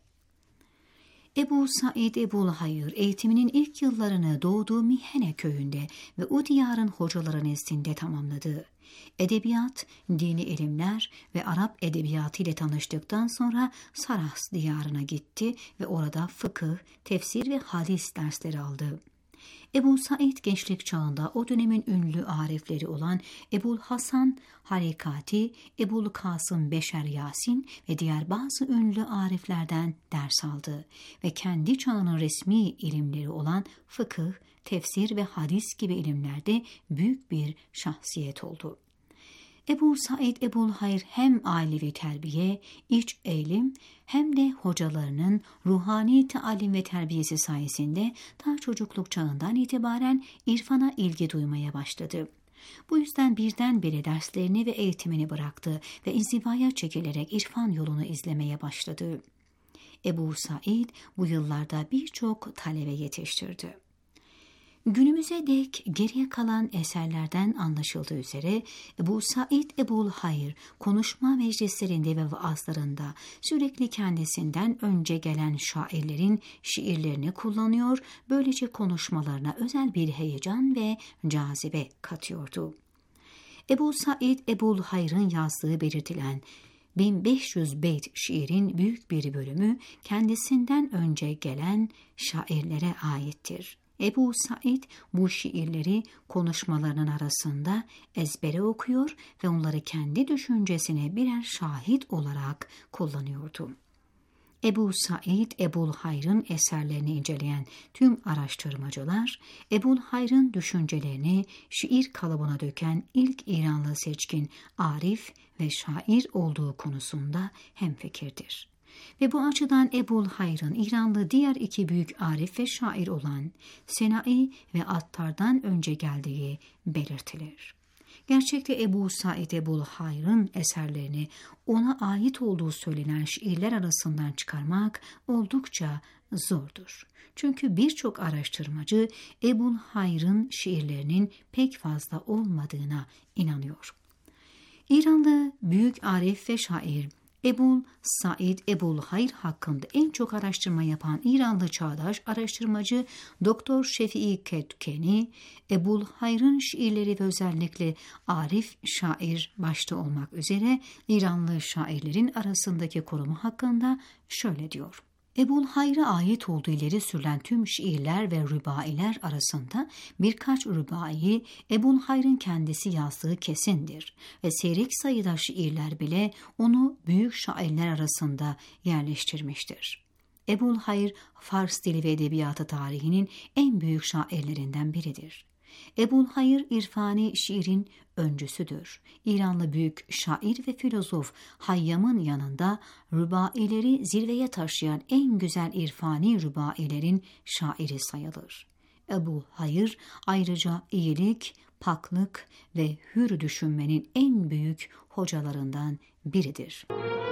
Ebu Said Ebu'l-Hayr eğitiminin ilk yıllarını doğduğu Mihene köyünde ve o diyarın hocaları nezdinde tamamladı. Edebiyat, dini ilimler ve Arap edebiyatı ile tanıştıktan sonra Saras diyarına gitti ve orada fıkıh, tefsir ve hadis dersleri aldı. Ebu Said gençlik çağında o dönemin ünlü arifleri olan Ebul Hasan Harikati, Ebul Kasım Beşer Yasin ve diğer bazı ünlü ariflerden ders aldı ve kendi çağının resmi ilimleri olan fıkıh, tefsir ve hadis gibi ilimlerde büyük bir şahsiyet oldu. Ebu Said Ebul Hayr hem ailevi terbiye, iç eğilim hem de hocalarının ruhani talim ve terbiyesi sayesinde ta çocukluk çağından itibaren irfana ilgi duymaya başladı. Bu yüzden birdenbire derslerini ve eğitimini bıraktı ve inzivaya çekilerek irfan yolunu izlemeye başladı. Ebu Said bu yıllarda birçok talebe yetiştirdi. Günümüze dek geriye kalan eserlerden anlaşıldığı üzere Ebu Said Ebul Hayr konuşma meclislerinde ve vaazlarında sürekli kendisinden önce gelen şairlerin şiirlerini kullanıyor, böylece konuşmalarına özel bir heyecan ve cazibe katıyordu. Ebu Said Ebul Hayr'ın yazdığı belirtilen 1500 beyt şiirin büyük bir bölümü kendisinden önce gelen şairlere aittir. Ebu Said bu şiirleri konuşmalarının arasında ezbere okuyor ve onları kendi düşüncesine birer şahit olarak kullanıyordu. Ebu Said Ebul Hayr'ın eserlerini inceleyen tüm araştırmacılar, Ebul Hayr'ın düşüncelerini şiir kalıbına döken ilk İranlı seçkin arif ve şair olduğu konusunda hemfikirdir. Ve bu açıdan Ebul Hayr'ın İranlı diğer iki büyük arif ve şair olan Senai ve Attar'dan önce geldiği belirtilir. Gerçekte Ebu Said Ebul Hayr'ın eserlerini ona ait olduğu söylenen şiirler arasından çıkarmak oldukça zordur. Çünkü birçok araştırmacı Ebul Hayr'ın şiirlerinin pek fazla olmadığına inanıyor. İranlı büyük arif ve şair Ebul Said Ebul Hayr hakkında en çok araştırma yapan İranlı çağdaş araştırmacı Doktor Şefii Kedkeni, Ebul Hayr'ın şiirleri ve özellikle arif şair başta olmak üzere İranlı şairlerin arasındaki konumu hakkında şöyle diyor. Ebul Hayr'a ait olduğu ileri sürülen tüm şiirler ve rübailer arasında birkaç rübaiyi Ebul Hayr'ın kendisi yazdığı kesindir ve seyrek sayıda şiirler bile onu büyük şairler arasında yerleştirmiştir. Ebul Hayr, Fars dili ve edebiyatı tarihinin en büyük şairlerinden biridir. Ebul Hayr irfani şiirin öncüsüdür. İranlı büyük şair ve filozof Hayyam'ın yanında rübaileri zirveye taşıyan en güzel irfani rübailerin şairi sayılır. Ebul Hayr ayrıca iyilik, paklık ve hür düşünmenin en büyük hocalarından biridir.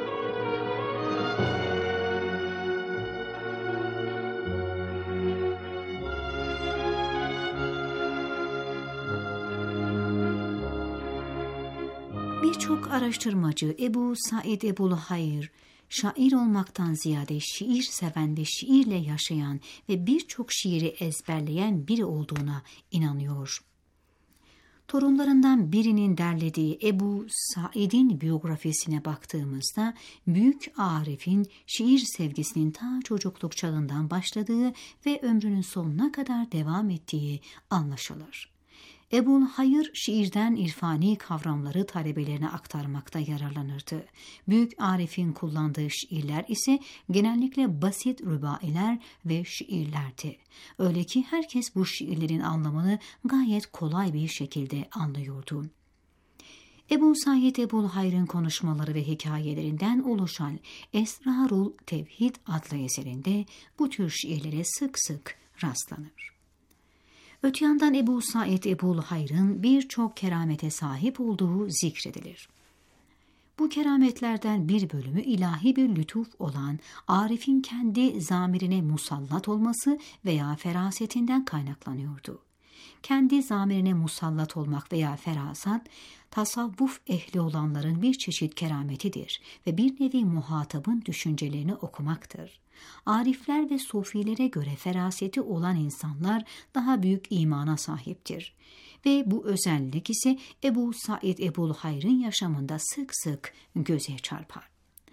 Birçok araştırmacı Ebu Said Ebul Hayr, şair olmaktan ziyade şiir seven ve şiirle yaşayan ve birçok şiiri ezberleyen biri olduğuna inanıyor. Torunlarından birinin derlediği Ebu Said'in biyografisine baktığımızda büyük arifin şiir sevgisinin ta çocukluk çağından başladığı ve ömrünün sonuna kadar devam ettiği anlaşılır. Ebul Hayr şiirden irfani kavramları talebelerine aktarmakta yararlanırdı. Büyük arifin kullandığı şiirler ise genellikle basit rübailer ve şiirlerdi. Öyle ki herkes bu şiirlerin anlamını gayet kolay bir şekilde anlıyordu. Ebu Said Ebul Hayr'ın konuşmaları ve hikayelerinden oluşan Esrarul Tevhid adlı eserinde bu tür şiirlere sık sık rastlanır. Öte yandan Ebu Said Ebul Hayr'ın birçok keramete sahip olduğu zikredilir. Bu kerametlerden bir bölümü ilahi bir lütuf olan Arif'in kendi zamirine musallat olması veya ferasetinden kaynaklanıyordu. Kendi zamirine musallat olmak veya ferasat, tasavvuf ehli olanların bir çeşit kerametidir ve bir nevi muhatabın düşüncelerini okumaktır. Arifler ve sufilere göre feraseti olan insanlar daha büyük imana sahiptir. Ve bu özellik ise Ebu Said Ebul Hayr'ın yaşamında sık sık göze çarpar.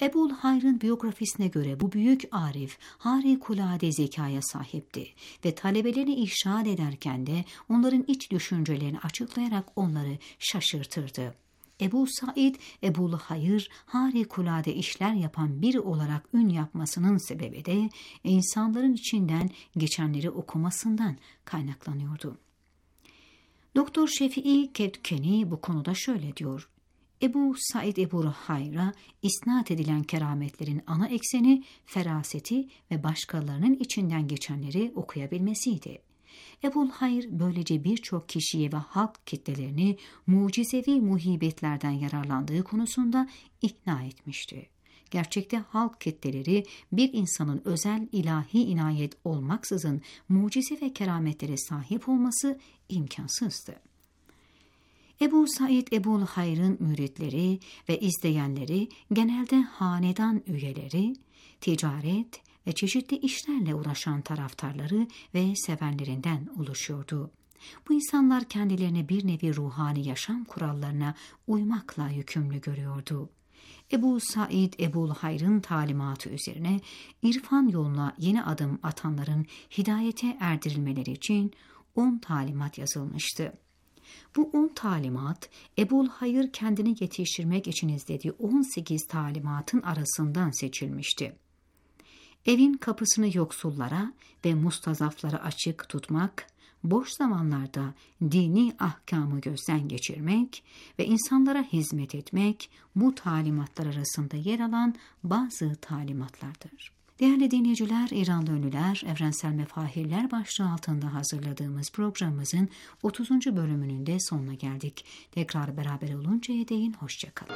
Ebul Hayr'ın biyografisine göre bu büyük arif harikulade zekaya sahipti ve talebelerini irşad ederken de onların iç düşüncelerini açıklayarak onları şaşırtırdı. Ebu Said, Ebul Hayr harikulade işler yapan biri olarak ün yapmasının sebebi de insanların içinden geçenleri okumasından kaynaklanıyordu. Doktor Şefii Kedkeni bu konuda şöyle diyor: Ebu Said Ebul Hayr'a isnat edilen kerametlerin ana ekseni feraseti ve başkalarının içinden geçenleri okuyabilmesiydi. Ebul Hayr böylece birçok kişiye ve halk kitlelerini mucizevi muhibetlerden yararlandığı konusunda ikna etmişti. Gerçekte halk kitleleri bir insanın özel ilahi inayet olmaksızın mucize ve kerametlere sahip olması imkansızdı. Ebu Said Ebul Hayr'ın müritleri ve izleyenleri genelde hanedan üyeleri, ticaret ve çeşitli işlerle uğraşan taraftarları ve sevenlerinden oluşuyordu. Bu insanlar kendilerini bir nevi ruhani yaşam kurallarına uymakla yükümlü görüyordu. Ebu Said Ebul Hayr'ın talimatı üzerine irfan yoluna yeni adım atanların hidayete erdirilmeleri için 10 talimat yazılmıştı. Bu 10 talimat, Ebul Hayr kendini yetiştirmek için izlediği 18 talimatın arasından seçilmişti. Evin kapısını yoksullara ve mustazaflara açık tutmak, boş zamanlarda dini ahkamı gözden geçirmek ve insanlara hizmet etmek bu talimatlar arasında yer alan bazı talimatlardır. Değerli dinleyiciler, İranlı Ünlüler, Evrensel Mefahirler başlığı altında hazırladığımız programımızın 30. bölümünün de sonuna geldik. Tekrar beraber oluncaya değin, hoşça kalın.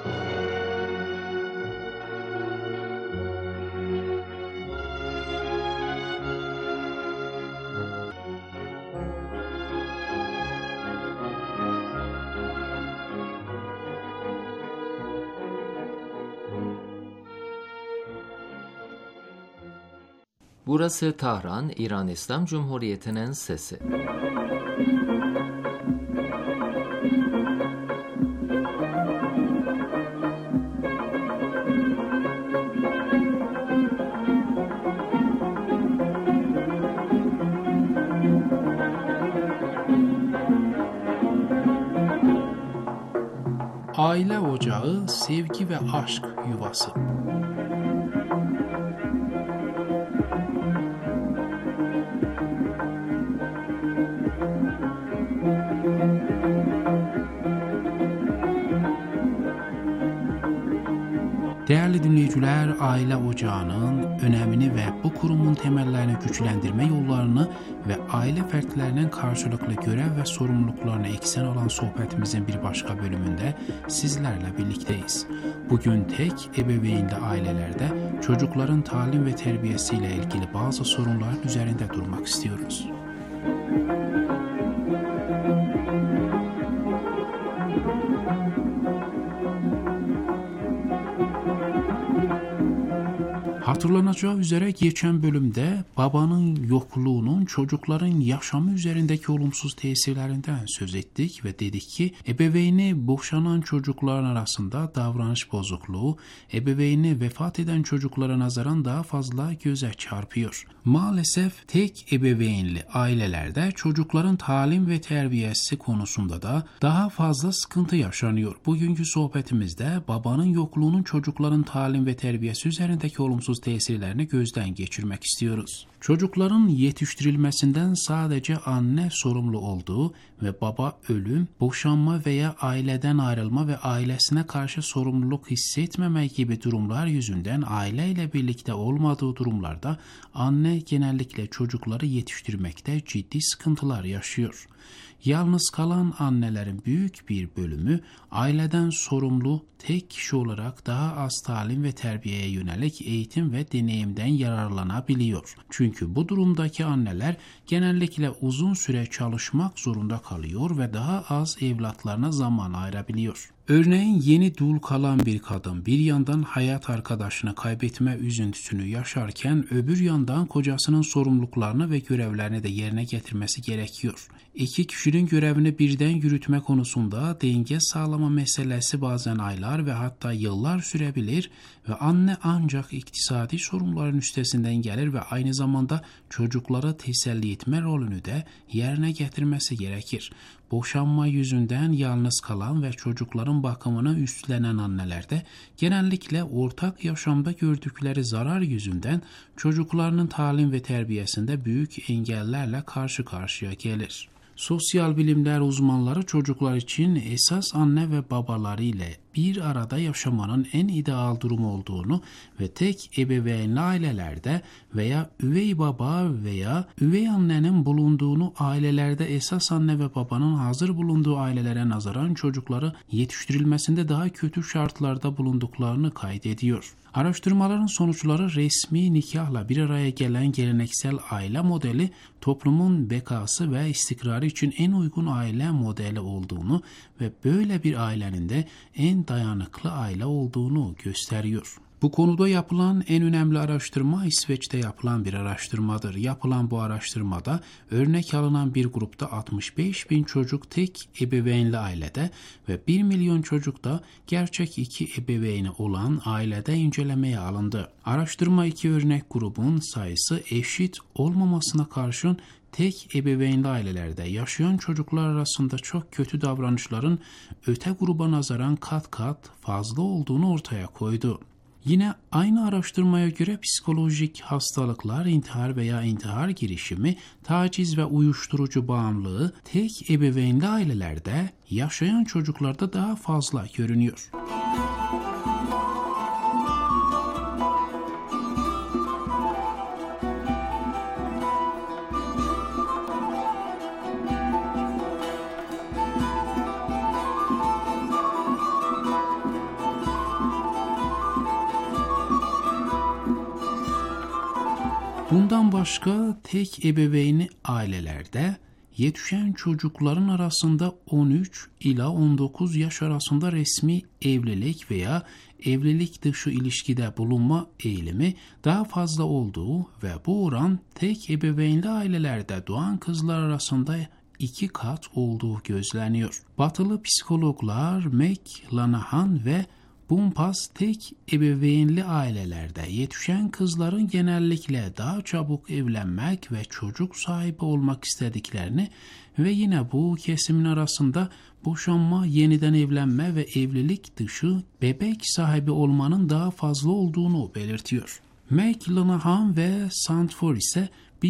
Burası Tahran, İran İslam Cumhuriyeti'nin sesi. Aile ocağı, sevgi ve aşk yuvası. Değerli dinleyiciler, aile ocağının önemini ve bu kurumun temellerini güçlendirme yollarını ve aile fertlerinin karşılıklı görev ve sorumluluklarına eksen olan sohbetimizin bir başka bölümünde sizlerle birlikteyiz. Bugün tek ebeveynli ailelerde çocukların talim ve terbiyesiyle ilgili bazı sorunlar üzerinde durmak istiyoruz. Hatırlanacağı üzere geçen bölümde babanın yokluğunun çocukların yaşamı üzerindeki olumsuz tesirlerinden söz ettik ve dedik ki ebeveyni boşanan çocukların arasında davranış bozukluğu ebeveyni vefat eden çocuklara nazaran daha fazla göze çarpıyor. Maalesef tek ebeveynli ailelerde çocukların talim ve terbiyesi konusunda da daha fazla sıkıntı yaşanıyor. Bugünkü sohbetimizde babanın yokluğunun çocukların talim ve terbiyesi üzerindeki olumsuz tesirlerini gözden geçirmek istiyoruz. Çocukların yetiştirilmesinden sadece anne sorumlu olduğu ve baba ölüm, boşanma veya aileden ayrılma ve ailesine karşı sorumluluk hissetmeme gibi durumlar yüzünden aileyle birlikte olmadığı durumlarda anne genellikle çocukları yetiştirmekte ciddi sıkıntılar yaşıyor. Yalnız kalan annelerin büyük bir bölümü aileden sorumlu tek kişi olarak daha az talim ve terbiyeye yönelik eğitim ve deneyimden yararlanabiliyor. Çünkü bu durumdaki anneler genellikle uzun süre çalışmak zorunda kalıyor ve daha az evlatlarına zaman ayırabiliyor. Örneğin yeni dul kalan bir kadın bir yandan hayat arkadaşını kaybetme üzüntüsünü yaşarken öbür yandan kocasının sorumluluklarını ve görevlerini de yerine getirmesi gerekiyor. İki kişinin görevini birden yürütme konusunda denge sağlama meselesi bazen aylar ve hatta yıllar sürebilir ve anne ancak iktisadi sorumluların üstesinden gelir ve aynı zamanda çocukları teselli etme rolünü de yerine getirmesi gerekir. Boşanma yüzünden yalnız kalan ve çocukların bakımını üstlenen annelerde genellikle ortak yaşamda gördükleri zarar yüzünden çocuklarının talim ve terbiyesinde büyük engellerle karşı karşıya gelir. Sosyal bilimler uzmanları çocuklar için esas anne ve babaları ile bir arada yaşamanın en ideal durum olduğunu ve tek ebeveynli ailelerde veya üvey baba veya üvey annenin bulunduğunu, ailelerde esas anne ve babanın hazır bulunduğu ailelere nazaran çocukları yetiştirilmesinde daha kötü şartlarda bulunduklarını kaydediyor. Araştırmaların sonuçları resmi nikahla bir araya gelen geleneksel aile modeli toplumun bekası ve istikrarı için en uygun aile modeli olduğunu ve böyle bir ailenin de en dayanıklı aile olduğunu gösteriyor. Bu konuda yapılan en önemli araştırma İsveç'te yapılan bir araştırmadır. Yapılan bu araştırmada örnek alınan bir grupta 65.000 çocuk tek ebeveynli ailede ve 1 milyon çocuk da gerçek iki ebeveyni olan ailede incelemeye alındı. Araştırma iki örnek grubun sayısı eşit olmamasına karşın tek ebeveynli ailelerde yaşayan çocuklar arasında çok kötü davranışların öte gruba nazaran kat kat fazla olduğunu ortaya koydu. Yine aynı araştırmaya göre psikolojik hastalıklar, intihar veya intihar girişimi, taciz ve uyuşturucu bağımlılığı tek ebeveynli ailelerde yaşayan çocuklarda daha fazla görünüyor. Bundan başka tek ebeveynli ailelerde yetişen çocukların arasında 13 ila 19 yaş arasında resmi evlilik veya evlilik dışı ilişkide bulunma eğilimi daha fazla olduğu ve bu oran tek ebeveynli ailelerde doğan kızlar arasında 2 kat olduğu gözleniyor. Batılı psikologlar McLanahan ve Bumpus tek ebeveynli ailelerde yetişen kızların genellikle daha çabuk evlenmek ve çocuk sahibi olmak istediklerini ve yine bu kesimin arasında boşanma, yeniden evlenme ve evlilik dışı bebek sahibi olmanın daha fazla olduğunu belirtiyor. McLanahan ve Sandford ise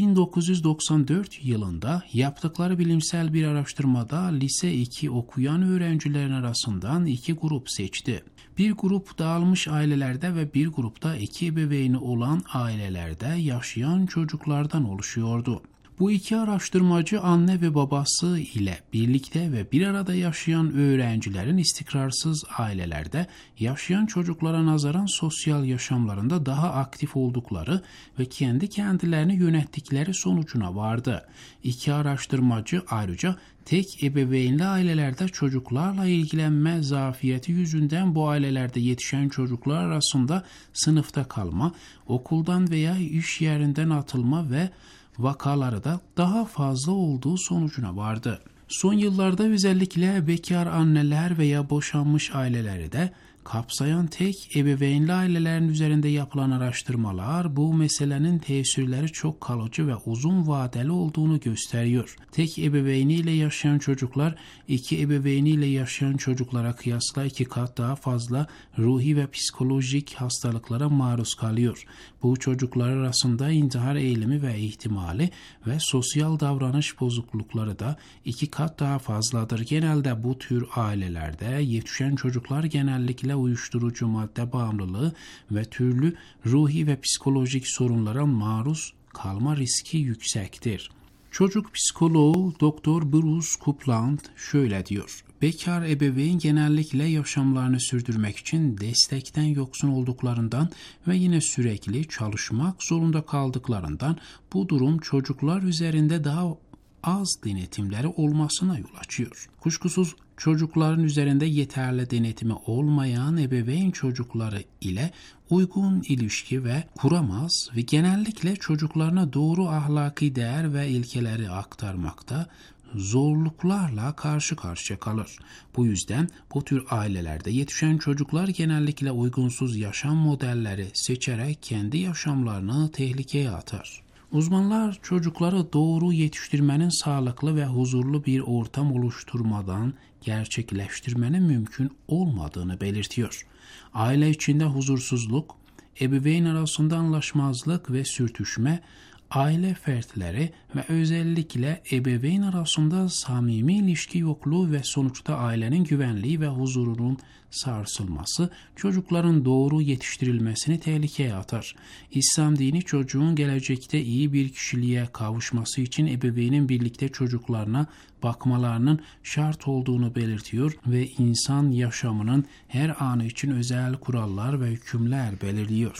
1994 yılında yaptıkları bilimsel bir araştırmada lise 2 okuyan öğrencilerin arasından 2 grup seçti. Bir grup dağılmış ailelerde ve bir grupta 2 ebeveyni olan ailelerde yaşayan çocuklardan oluşuyordu. Bu iki araştırmacı anne ve babası ile birlikte ve bir arada yaşayan öğrencilerin istikrarsız ailelerde yaşayan çocuklara nazaran sosyal yaşamlarında daha aktif oldukları ve kendi kendilerini yönettikleri sonucuna vardı. İki araştırmacı ayrıca tek ebeveynli ailelerde çocuklarla ilgilenme zafiyeti yüzünden bu ailelerde yetişen çocuklar arasında sınıfta kalma, okuldan veya iş yerinden atılma ve vakaları da daha fazla olduğu sonucuna vardı. Son yıllarda özellikle bekar anneler veya boşanmış aileleri de kapsayan tek ebeveynli ailelerin üzerinde yapılan araştırmalar bu meselenin tesirleri çok kalıcı ve uzun vadeli olduğunu gösteriyor. Tek ebeveyniyle yaşayan çocuklar 2 ebeveyniyle yaşayan çocuklara kıyasla 2 kat daha fazla ruhi ve psikolojik hastalıklara maruz kalıyor. Bu çocuklar arasında intihar eğilimi ve ihtimali ve sosyal davranış bozuklukları da 2 kat daha fazladır. Genelde bu tür ailelerde yetişen çocuklar genellikle uyuşturucu madde bağımlılığı ve türlü ruhi ve psikolojik sorunlara maruz kalma riski yüksektir. Çocuk psikoloğu Dr. Bruce Coupland şöyle diyor: bekar ebeveyn genellikle yaşamlarını sürdürmek için destekten yoksun olduklarından ve yine sürekli çalışmak zorunda kaldıklarından bu durum çocuklar üzerinde daha az denetimleri olmasına yol açıyor. Kuşkusuz çocukların üzerinde yeterli denetimi olmayan ebeveyn çocukları ile uygun ilişki ve kuramaz ve genellikle çocuklarına doğru ahlaki değer ve ilkeleri aktarmakta zorluklarla karşı karşıya kalır. Bu yüzden bu tür ailelerde yetişen çocuklar genellikle uygunsuz yaşam modelleri seçerek kendi yaşamlarını tehlikeye atar. Uzmanlar çocukları doğru yetiştirmenin sağlıklı ve huzurlu bir ortam oluşturmadan gerçekleştirmenin mümkün olmadığını belirtiyor. Aile içinde huzursuzluk, ebeveyn arasında anlaşmazlık ve sürtüşme, aile fertleri ve özellikle ebeveyn arasında samimi ilişki yokluğu ve sonuçta ailenin güvenliği ve huzurunun sarsılması çocukların doğru yetiştirilmesini tehlikeye atar. İslam dini çocuğun gelecekte iyi bir kişiliğe kavuşması için ebeveynin birlikte çocuklarına bakmalarının şart olduğunu belirtiyor ve insan yaşamının her anı için özel kurallar ve hükümler belirliyor.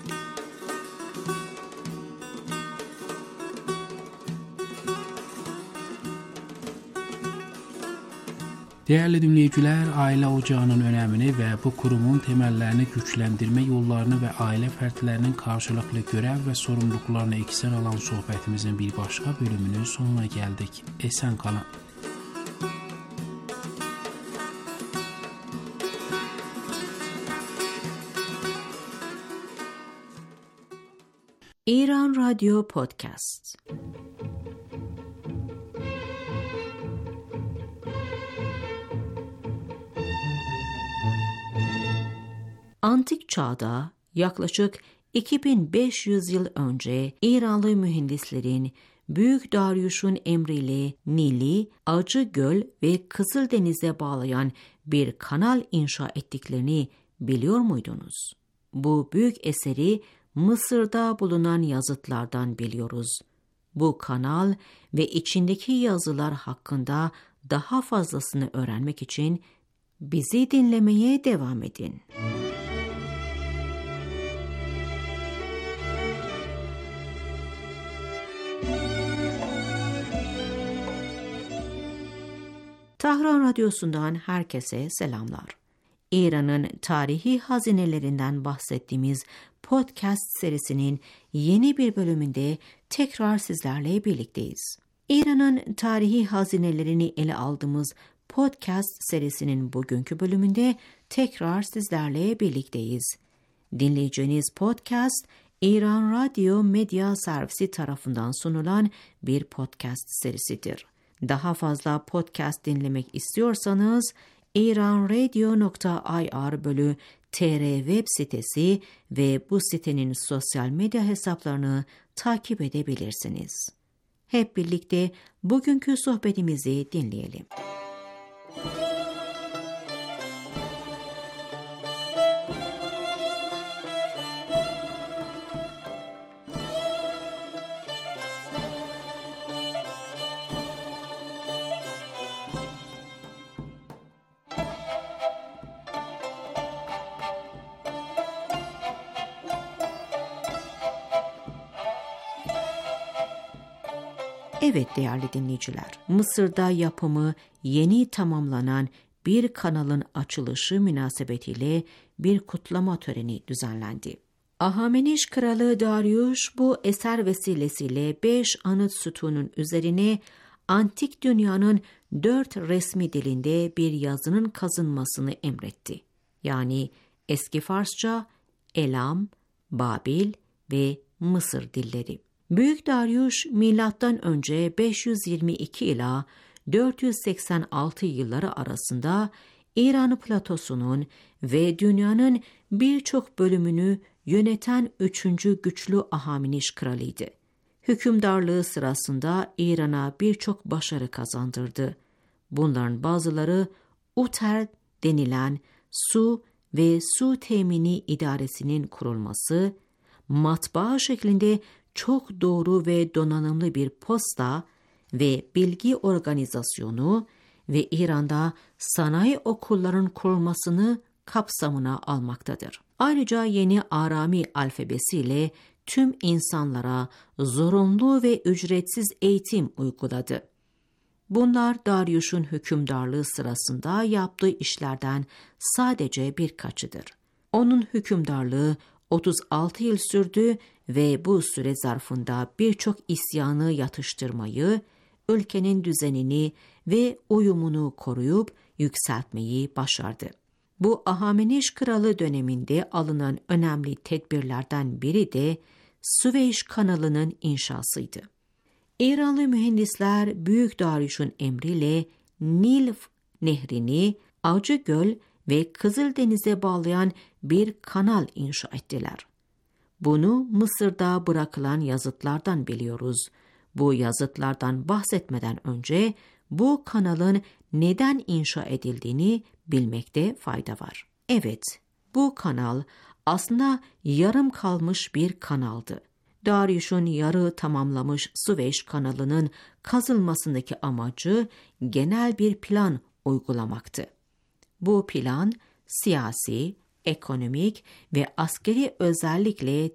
Değerli dinleyiciler, aile ocağının önemini ve bu kurumun temellerini güçlendirme yollarını ve aile fertlerinin karşılıklı görev ve sorumluluklarını eksen alan sohbetimizin bir başka bölümünün sonuna geldik. Esen kalın. İran Radyo Podcast. Antik çağda yaklaşık 2500 yıl önce İranlı mühendislerin Büyük Darius'un emriyle Nil'i Acı Göl ve Kızıldeniz'e bağlayan bir kanal inşa ettiklerini biliyor muydunuz? Bu büyük eseri Mısır'da bulunan yazıtlardan biliyoruz. Bu kanal ve içindeki yazılar hakkında daha fazlasını öğrenmek için bizi dinlemeye devam edin. Tahran Radyosu'ndan herkese selamlar. İran'ın tarihi hazinelerinden bahsettiğimiz podcast serisinin yeni bir bölümünde tekrar sizlerle birlikteyiz. İran'ın tarihi hazinelerini ele aldığımız podcast serisinin bugünkü bölümünde tekrar sizlerle birlikteyiz. Dinleyeceğiniz podcast, İran Radyo Medya Servisi tarafından sunulan bir podcast serisidir. Daha fazla podcast dinlemek istiyorsanız iranradio.ir/tr web sitesi ve bu sitenin sosyal medya hesaplarını takip edebilirsiniz. Hep birlikte bugünkü sohbetimizi dinleyelim. Evet değerli dinleyiciler, Mısır'da yapımı yeni tamamlanan bir kanalın açılışı münasebetiyle bir kutlama töreni düzenlendi. Ahamenis Kralı Darius bu eser vesilesiyle 5 anıt sütunun üzerine antik dünyanın 4 resmi dilinde bir yazının kazınmasını emretti. Yani eski Farsça, Elam, Babil ve Mısır dilleri. Büyük Darius milattan önce 522 ila 486 yılları arasında İran platosunun ve dünyanın birçok bölümünü yöneten 3. güçlü Ahamenis kralıydı. Hükümdarlığı sırasında İran'a birçok başarı kazandırdı. Bunların bazıları Uter denilen su ve su temini idaresinin kurulması, matbaa şeklinde çok doğru ve donanımlı bir posta ve bilgi organizasyonu ve İran'da sanayi okullarının kurulmasını kapsamına almaktadır. Ayrıca yeni Arami alfabesiyle tüm insanlara zorunlu ve ücretsiz eğitim uyguladı. Bunlar Darius'un hükümdarlığı sırasında yaptığı işlerden sadece birkaçıdır. Onun hükümdarlığı 36 yıl sürdü ve bu süre zarfında birçok isyanı yatıştırmayı, ülkenin düzenini ve uyumunu koruyup yükseltmeyi başardı. Bu Ahameneş kralı döneminde alınan önemli tedbirlerden biri de Süveyş kanalının inşasıydı. İranlı mühendisler Büyük Darius'un emriyle Nil nehrini Acıgöl ve Kızıldeniz'e bağlayan bir kanal inşa ettiler. Bunu Mısır'da bırakılan yazıtlardan biliyoruz. Bu yazıtlardan bahsetmeden önce bu kanalın neden inşa edildiğini bilmekte fayda var. Evet, bu kanal aslında yarım kalmış bir kanaldı. Darius'un yarı tamamlamış Süveyş kanalının kazılmasındaki amacı genel bir plan uygulamaktı. Bu plan siyasi, ekonomik ve askeri özellikle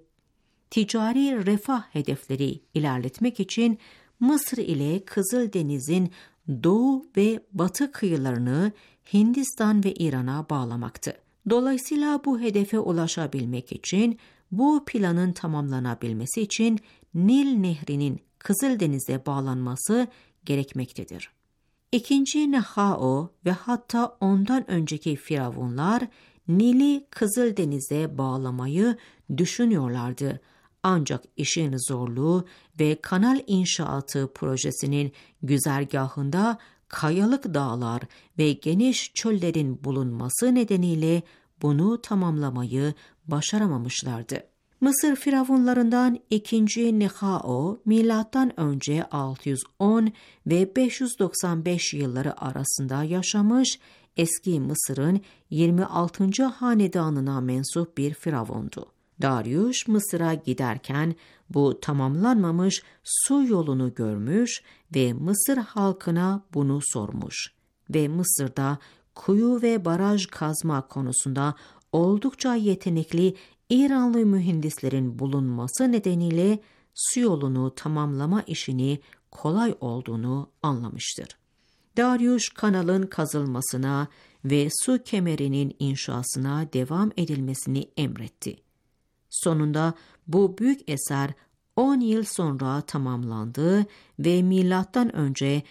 ticari refah hedefleri ilerletmek için Mısır ile Kızıldeniz'in doğu ve batı kıyılarını Hindistan ve İran'a bağlamaktı. Dolayısıyla bu hedefe ulaşabilmek için, bu planın tamamlanabilmesi için Nil Nehri'nin Kızıldeniz'e bağlanması gerekmektedir. İkinci Nehao ve hatta ondan önceki firavunlar Nil'i Kızıldeniz'e bağlamayı düşünüyorlardı. Ancak işin zorluğu ve kanal inşaatı projesinin güzergahında kayalık dağlar ve geniş çöllerin bulunması nedeniyle bunu tamamlamayı başaramamışlardı. Mısır firavunlarından 2. Nehao M.Ö. 610 ve 595 yılları arasında yaşamış, eski Mısır'ın 26. hanedanına mensup bir firavundu. Darius Mısır'a giderken bu tamamlanmamış su yolunu görmüş ve Mısır halkına bunu sormuş ve Mısır'da kuyu ve baraj kazma konusunda oldukça yetenekli İranlı mühendislerin bulunması nedeniyle su yolunu tamamlama işini kolay olduğunu anlamıştır. Darius kanalın kazılmasına ve su kemerinin inşasına devam edilmesini emretti. Sonunda bu büyük eser 10 yıl sonra tamamlandı ve M.Ö.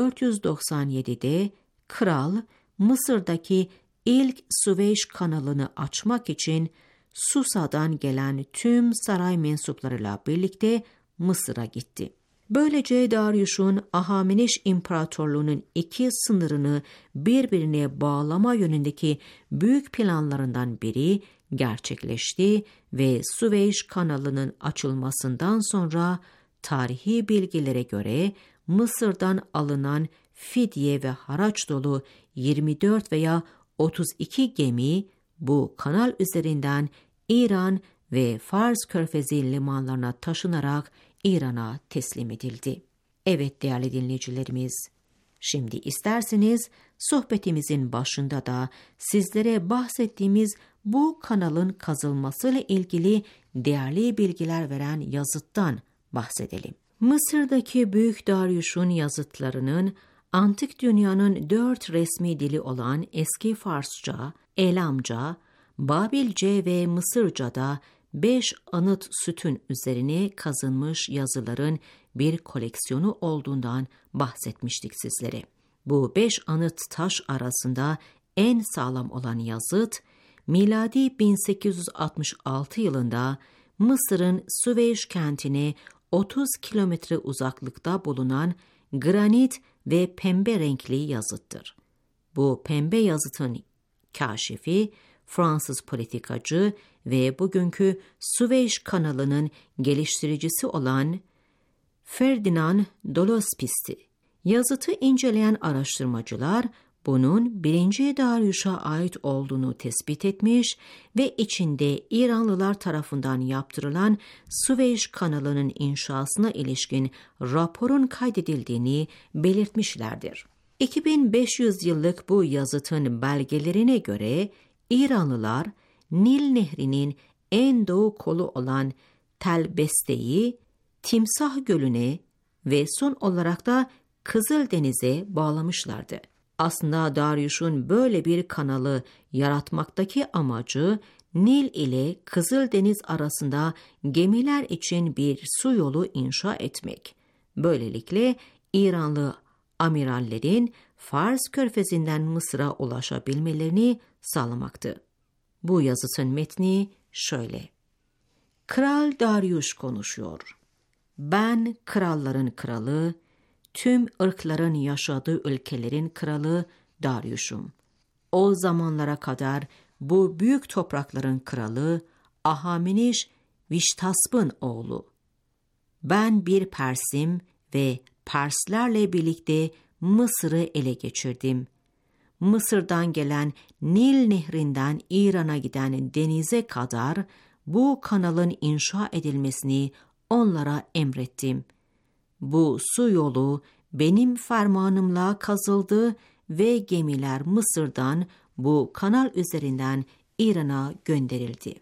497'de kral Mısır'daki ilk Süveyş kanalını açmak için Susa'dan gelen tüm saray mensuplarıyla birlikte Mısır'a gitti. Böylece Darius'un Ahameneş İmparatorluğu'nun iki sınırını birbirine bağlama yönündeki büyük planlarından biri gerçekleşti ve Süveyş kanalının açılmasından sonra tarihi bilgilere göre Mısır'dan alınan fidye ve haraç dolu 24 veya 32 gemi bu kanal üzerinden İran ve Fars Körfezi limanlarına taşınarak İran'a teslim edildi. Evet değerli dinleyicilerimiz, şimdi isterseniz sohbetimizin başında da sizlere bahsettiğimiz bu kanalın kazılmasıyla ilgili değerli bilgiler veren yazıttan bahsedelim. Mısır'daki Büyük Darius'un yazıtlarının antik dünyanın 4 resmi dili olan eski Farsça, Elamca, Babilce ve Mısırca'da 5 anıt sütun üzerine kazınmış yazıların bir koleksiyonu olduğundan bahsetmiştik sizlere. Bu 5 anıt taş arasında en sağlam olan yazıt, miladi 1866 yılında Mısır'ın Süveyş kentine 30 kilometre uzaklıkta bulunan granit ve pembe renkli yazıttır. Bu pembe yazıtın kaşifi, Fransız politikacı ve bugünkü Süveyş kanalının geliştiricisi olan Ferdinand Dolospisti. Yazıtı inceleyen araştırmacılar bunun 1. Darius'a ait olduğunu tespit etmiş ve içinde İranlılar tarafından yaptırılan Süveyş kanalının inşasına ilişkin raporun kaydedildiğini belirtmişlerdir. 2500 yıllık bu yazıtın belgelerine göre İranlılar Nil Nehri'nin en doğu kolu olan Tel Beste'yi, Timsah Gölü'ne ve son olarak da Kızıldeniz'e bağlamışlardı. Aslında Darius'un böyle bir kanalı yaratmaktaki amacı Nil ile Kızıldeniz arasında gemiler için bir su yolu inşa etmek. Böylelikle İranlı amirallerin Fars Körfezi'nden Mısır'a ulaşabilmelerini sağlamaktı. Bu yazıtın metni şöyle. Kral Darius konuşuyor. Ben kralların kralı, tüm ırkların yaşadığı ülkelerin kralı Darius'um. O zamanlara kadar bu büyük toprakların kralı Ahameneş Viştasp'ın oğlu. Ben bir Persim ve Perslerle birlikte Mısır'ı ele geçirdim. Mısır'dan gelen Nil nehrinden İran'a giden denize kadar bu kanalın inşa edilmesini onlara emrettim. Bu su yolu benim fermanımla kazıldı ve gemiler Mısır'dan bu kanal üzerinden İran'a gönderildi.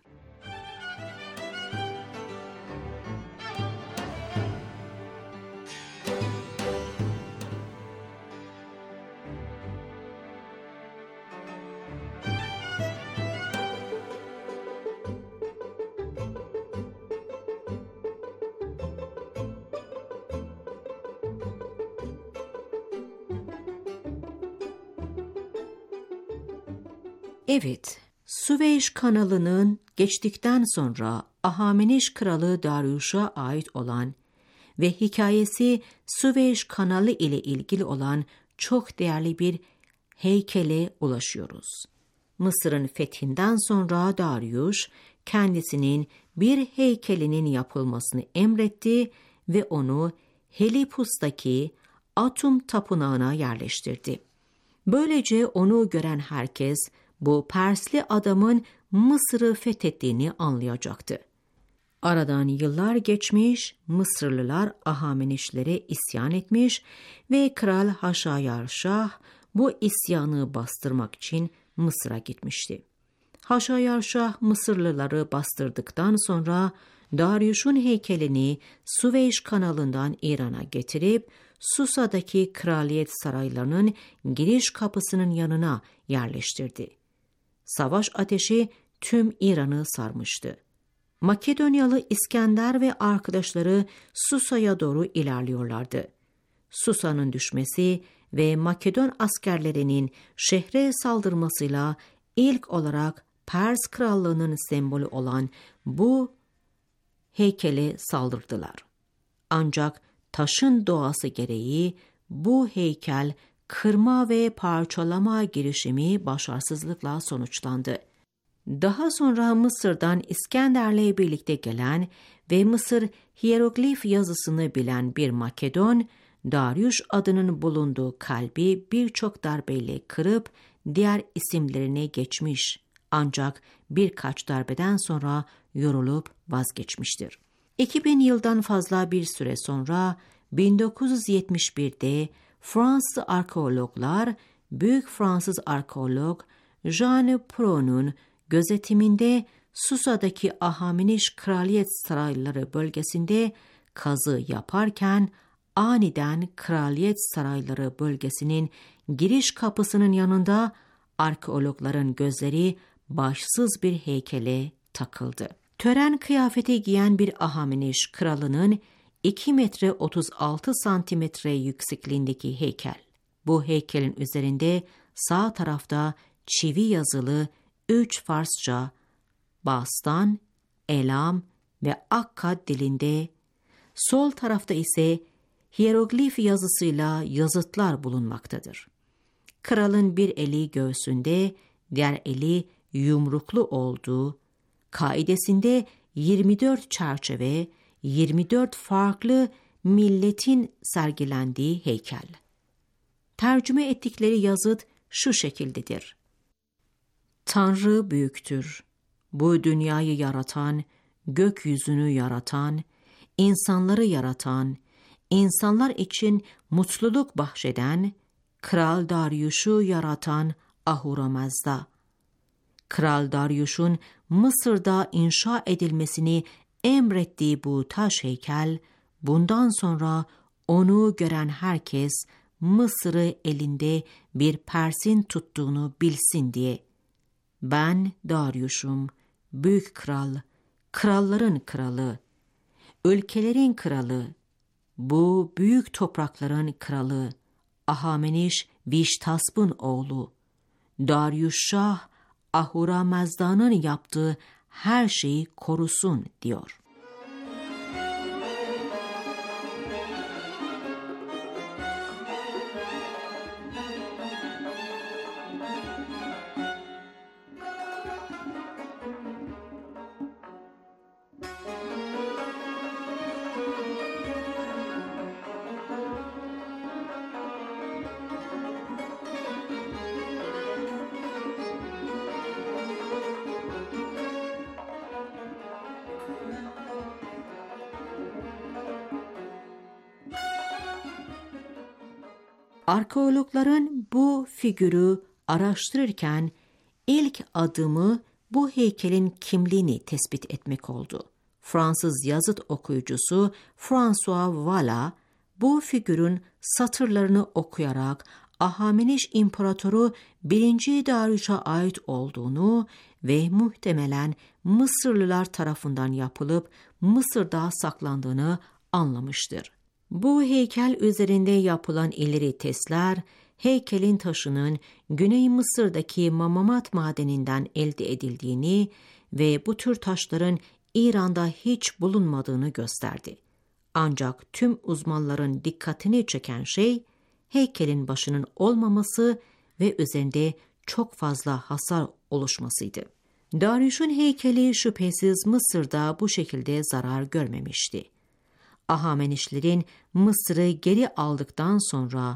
Evet, Süveyş kanalının geçtikten sonra Ahameneş kralı Darius'a ait olan ve hikayesi Süveyş kanalı ile ilgili olan çok değerli bir heykele ulaşıyoruz. Mısır'ın fethinden sonra Darius kendisinin bir heykelinin yapılmasını emretti ve onu Helipus'taki Atum tapınağına yerleştirdi. Böylece onu gören herkes bu Persli adamın Mısır'ı fethettiğini anlayacaktı. Aradan yıllar geçmiş, Mısırlılar Ahameneşlere isyan etmiş ve Kral Haşayarşah bu isyanı bastırmak için Mısır'a gitmişti. Haşayarşah Mısırlıları bastırdıktan sonra Darius'un heykelini Süveyş kanalından İran'a getirip Susa'daki kraliyet saraylarının giriş kapısının yanına yerleştirdi. Savaş ateşi tüm İran'ı sarmıştı. Makedonyalı İskender ve arkadaşları Susa'ya doğru ilerliyorlardı. Susa'nın düşmesi ve Makedon askerlerinin şehre saldırmasıyla ilk olarak Pers krallığının sembolü olan bu heykele saldırdılar. Ancak taşın doğası gereği bu heykel kırma ve parçalama girişimi başarısızlıkla sonuçlandı. Daha sonra Mısır'dan İskender'le birlikte gelen ve Mısır hieroglif yazısını bilen bir Makedon, Darius adının bulunduğu kalbi birçok darbeyle kırıp diğer isimlerine geçmiş. Ancak birkaç darbeden sonra yorulup vazgeçmiştir. 2000 yıldan fazla bir süre sonra 1971'de Fransız arkeologlar, büyük Fransız arkeolog Jean Pron'un gözetiminde Susa'daki Ahameneş Kraliyet Sarayları bölgesinde kazı yaparken aniden Kraliyet Sarayları bölgesinin giriş kapısının yanında arkeologların gözleri başsız bir heykele takıldı. Tören kıyafeti giyen bir Ahameneş kralının 2 metre 36 santimetre yüksekliğindeki heykel. Bu heykelin üzerinde sağ tarafta çivi yazılı 3 Farsça, Bastan, Elam ve Akkad dilinde, sol tarafta ise hieroglif yazısıyla yazıtlar bulunmaktadır. Kralın bir eli göğsünde, diğer eli yumruklu olduğu, kaidesinde 24 çerçeve, 24 farklı milletin sergilendiği heykel. Tercüme ettikleri yazıt şu şekildedir. Tanrı büyüktür. Bu dünyayı yaratan, gökyüzünü yaratan, insanları yaratan, insanlar için mutluluk bahşeden, Kral Darius'u yaratan Ahura Mazda. Kral Darius'un Mısır'da inşa edilmesini emrettiği bu taş heykel, bundan sonra onu gören herkes Mısır'ı elinde bir Pers'in tuttuğunu bilsin diye. Ben Darius'um, büyük kral, kralların kralı, ülkelerin kralı, bu büyük toprakların kralı, Ahameneş Viştasb'ın oğlu, Darius Şah, Ahura Mazda'nın yaptığı her şeyi korusun diyor. Arkeologların bu figürü araştırırken ilk adımı bu heykelin kimliğini tespit etmek oldu. Fransız yazıt okuyucusu François Valla bu figürün satırlarını okuyarak Ahameneş İmparatoru 1. Darius'a ait olduğunu ve muhtemelen Mısırlılar tarafından yapılıp Mısır'da saklandığını anlamıştır. Bu heykel üzerinde yapılan ileri testler, heykelin taşının Güney Mısır'daki Mamamat madeninden elde edildiğini ve bu tür taşların İran'da hiç bulunmadığını gösterdi. Ancak tüm uzmanların dikkatini çeken şey, heykelin başının olmaması ve üzerinde çok fazla hasar oluşmasıydı. Darius'un heykeli şüphesiz Mısır'da bu şekilde zarar görmemişti. Ahamenişlerin Mısır'ı geri aldıktan sonra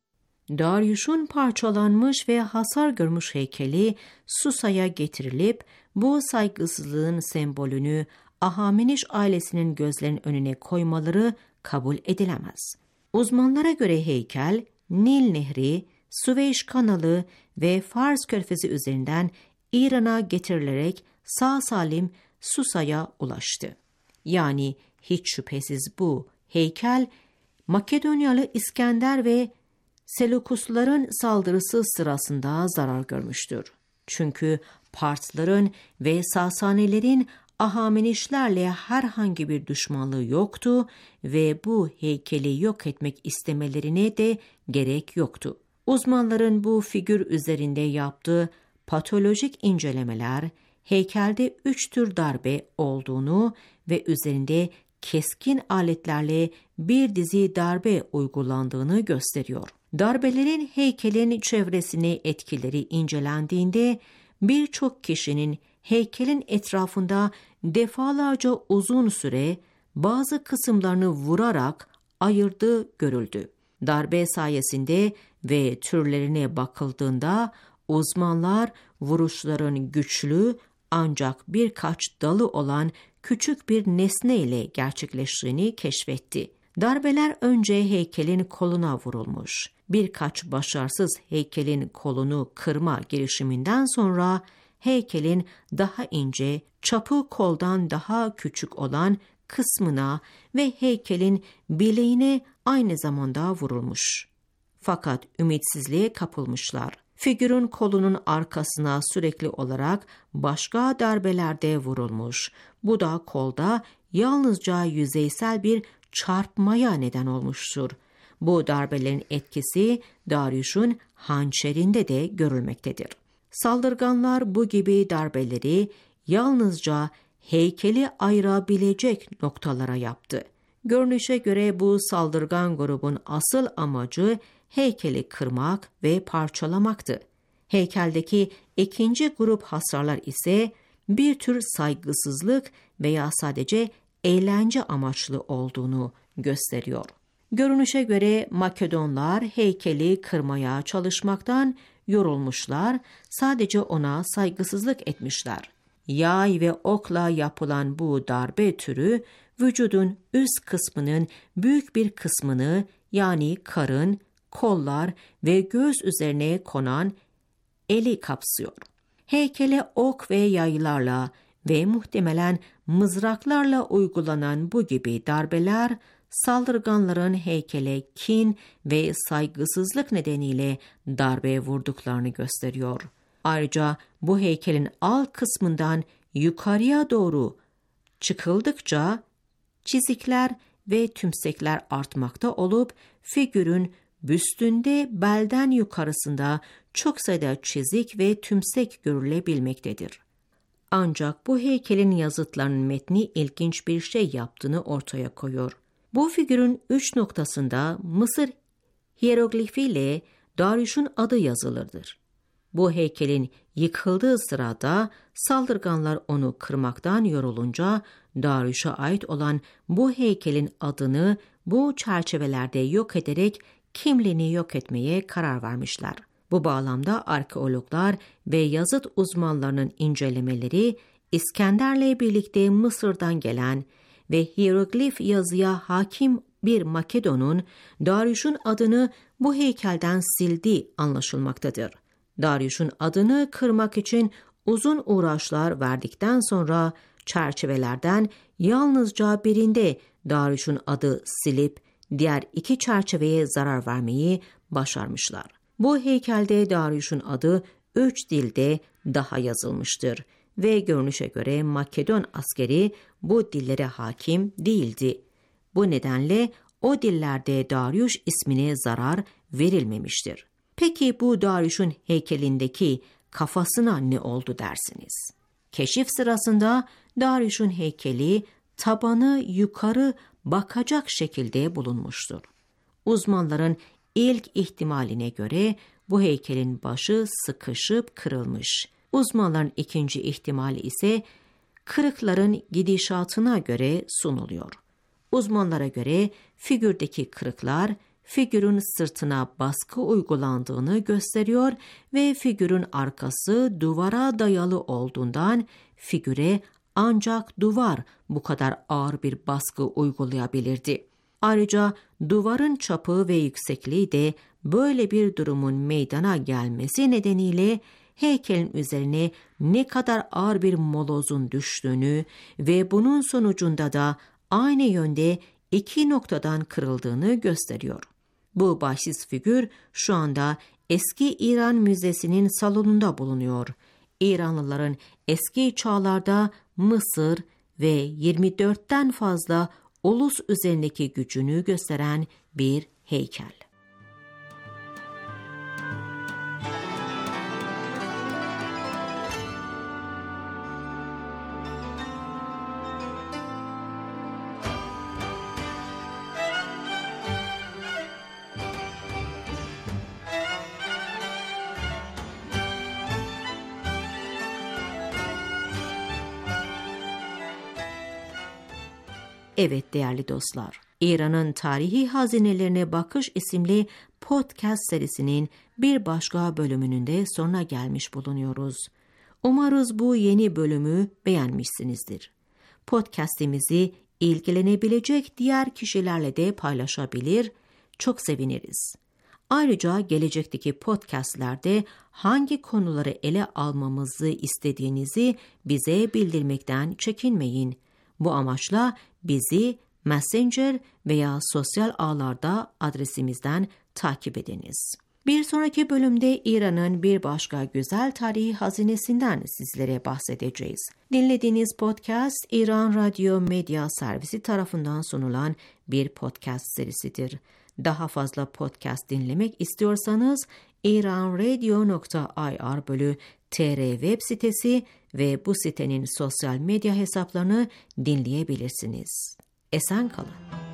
Darius'un parçalanmış ve hasar görmüş heykeli Susa'ya getirilip bu saygısızlığın sembolünü Ahameneş ailesinin gözlerinin önüne koymaları kabul edilemez. Uzmanlara göre heykel Nil Nehri, Süveyş Kanalı ve Fars Körfezi üzerinden İran'a getirilerek sağ salim Susa'ya ulaştı. Yani hiç şüphesiz bu heykel Makedonyalı İskender ve Selekusluların saldırısı sırasında zarar görmüştür. Çünkü Partların ve Sasanilerin Ahamenişlerle herhangi bir düşmanlığı yoktu ve bu heykeli yok etmek istemelerine de gerek yoktu. Uzmanların bu figür üzerinde yaptığı patolojik incelemeler, heykelde 3 tür darbe olduğunu ve üzerinde keskin aletlerle bir dizi darbe uygulandığını gösteriyor. Darbelerin heykelin çevresine etkileri incelendiğinde birçok kişinin heykelin etrafında defalarca uzun süre bazı kısımlarını vurarak ayırdığı görüldü. Darbe sayesinde ve türlerine bakıldığında uzmanlar vuruşların güçlü ancak birkaç dalı olan küçük bir nesne ile gerçekleştiğini keşfetti. Darbeler önce heykelin koluna vurulmuş. Birkaç başarısız heykelin kolunu kırma girişiminden sonra heykelin daha ince, çapı koldan daha küçük olan kısmına ve heykelin bileğine aynı zamanda vurulmuş. Fakat ümitsizliğe kapılmışlar. Figürün kolunun arkasına sürekli olarak başka darbelerde vurulmuş. Bu da kolda yalnızca yüzeysel bir çarpmaya neden olmuştur. Bu darbelerin etkisi Darius'un hançerinde de görülmektedir. Saldırganlar bu gibi darbeleri yalnızca heykeli ayırabilecek noktalara yaptı. Görünüşe göre bu saldırgan grubun asıl amacı heykeli kırmak ve parçalamaktı. Heykeldeki ikinci grup hasarlar ise bir tür saygısızlık veya sadece eğlence amaçlı olduğunu gösteriyor. Görünüşe göre Makedonlar heykeli kırmaya çalışmaktan yorulmuşlar, sadece ona saygısızlık etmişler. Yay ve okla yapılan bu darbe türü vücudun üst kısmının büyük bir kısmını yani karın, kollar ve göğüs üzerine konan eli kapsıyor. Heykele ok ve yaylarla ve muhtemelen mızraklarla uygulanan bu gibi darbeler saldırganların heykele kin ve saygısızlık nedeniyle darbe vurduklarını gösteriyor. Ayrıca bu heykelin alt kısmından yukarıya doğru çıkıldıkça çizikler ve tümsekler artmakta olup figürün büstünde belden yukarısında çok sayıda çizik ve tümsek görülebilmektedir. Ancak bu heykelin yazıtlarının metni ilginç bir şey yaptığını ortaya koyuyor. Bu figürün 3 noktasında Mısır hieroglifiyle Darius'un adı yazılıdır. Bu heykelin yıkıldığı sırada saldırganlar onu kırmaktan yorulunca Darius'a ait olan bu heykelin adını bu çerçevelerde yok ederek kimliğini yok etmeye karar vermişler. Bu bağlamda arkeologlar ve yazıt uzmanlarının incelemeleri İskender'le birlikte Mısır'dan gelen ve hieroglif yazıya hakim bir Makedon'un Darius'un adını bu heykelden sildiği anlaşılmaktadır. Darius'un adını kırmak için uzun uğraşlar verdikten sonra çerçevelerden yalnızca birinde Darius'un adı silip diğer 2 çerçeveye zarar vermeyi başarmışlar. Bu heykelde Darius'un adı 3 dilde daha yazılmıştır ve görünüşe göre Makedon askeri bu dillere hakim değildi. Bu nedenle o dillerde Darius ismine zarar verilmemiştir. Peki bu Darius'un heykelindeki kafasına ne oldu dersiniz? Keşif sırasında Darius'un heykeli tabanı yukarı bakacak şekilde bulunmuştur. Uzmanların ilk ihtimaline göre bu heykelin başı sıkışıp kırılmış. Uzmanların ikinci ihtimali ise kırıkların gidişatına göre sunuluyor. Uzmanlara göre figürdeki kırıklar figürün sırtına baskı uygulandığını gösteriyor ve figürün arkası duvara dayalı olduğundan figüre ancak duvar bu kadar ağır bir baskı uygulayabilirdi. Ayrıca duvarın çapı ve yüksekliği de böyle bir durumun meydana gelmesi nedeniyle heykelin üzerine ne kadar ağır bir molozun düştüğünü ve bunun sonucunda da aynı yönde 2 noktadan kırıldığını gösteriyor. Bu başsız figür şu anda eski İran Müzesi'nin salonunda bulunuyor. İranlıların eski çağlarda Mısır ve 24'ten fazla ulus üzerindeki gücünü gösteren bir heykel. Evet değerli dostlar, İran'ın Tarihi Hazinelerine Bakış isimli podcast serisinin bir başka bölümünün de sonuna gelmiş bulunuyoruz. Umarız bu yeni bölümü beğenmişsinizdir. Podcast'imizi ilgilenebilecek diğer kişilerle de paylaşabilir, çok seviniriz. Ayrıca gelecekteki podcastlerde hangi konuları ele almamızı istediğinizi bize bildirmekten çekinmeyin. Bu amaçla bizi Messenger veya sosyal ağlarda adresimizden takip ediniz. Bir sonraki bölümde İran'ın bir başka güzel tarihi hazinesinden sizlere bahsedeceğiz. Dinlediğiniz podcast İran Radyo Medya Servisi tarafından sunulan bir podcast serisidir. Daha fazla podcast dinlemek istiyorsanız iranradio.ir/tr web sitesi ve bu sitenin sosyal medya hesaplarını dinleyebilirsiniz. Esen kalın.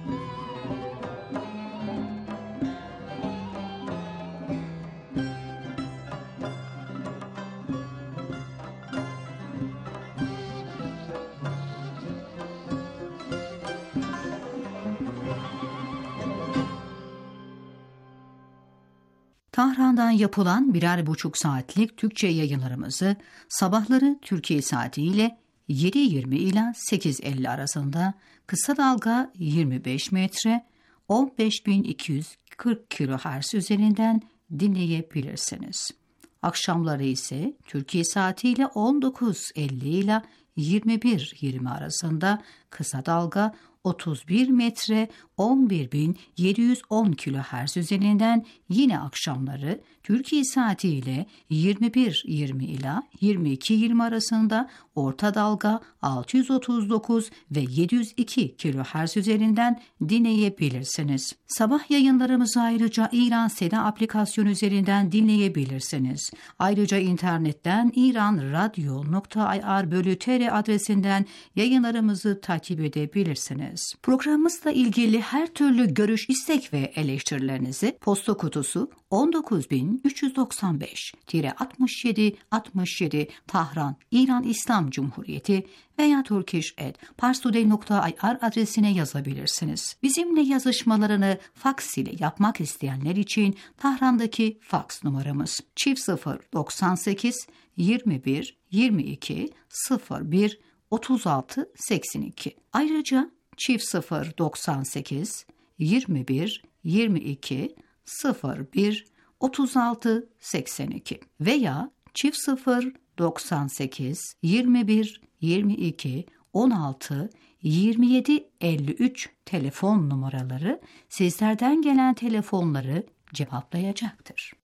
Tahran'dan yapılan 1,5 saatlik Türkçe yayınlarımızı sabahları Türkiye saatiyle 7:20 ila 8:50 arasında kısa dalga 25 metre 15.240 kHz üzerinden dinleyebilirsiniz. Akşamları ise Türkiye saatiyle 19:50 ila 21:20 arasında kısa dalga 31 metre 11.710 kHz üzerinden, yine akşamları Türkiye saatiyle 21.20 ila 22.20 arasında orta dalga 639 ve 702 kHz üzerinden dinleyebilirsiniz. Sabah yayınlarımızı ayrıca İran Seda aplikasyonu üzerinden dinleyebilirsiniz. Ayrıca internetten iranradio.ir/tr adresinden yayınlarımızı takip edebilirsiniz. Programımızla ilgili her türlü görüş, istek ve eleştirilerinizi posta kutusu 19395-6767 Tahran, İran İslam Cumhuriyeti veya turkish@parstoday.ir adresine yazabilirsiniz. Bizimle yazışmalarını faks ile yapmak isteyenler için Tahran'daki faks numaramız +098 21 22 01 36 82. Ayrıca +098 21 22 01 36 82 veya +098 21 22 16 27 53 telefon numaraları sizlerden gelen telefonları cevaplayacaktır.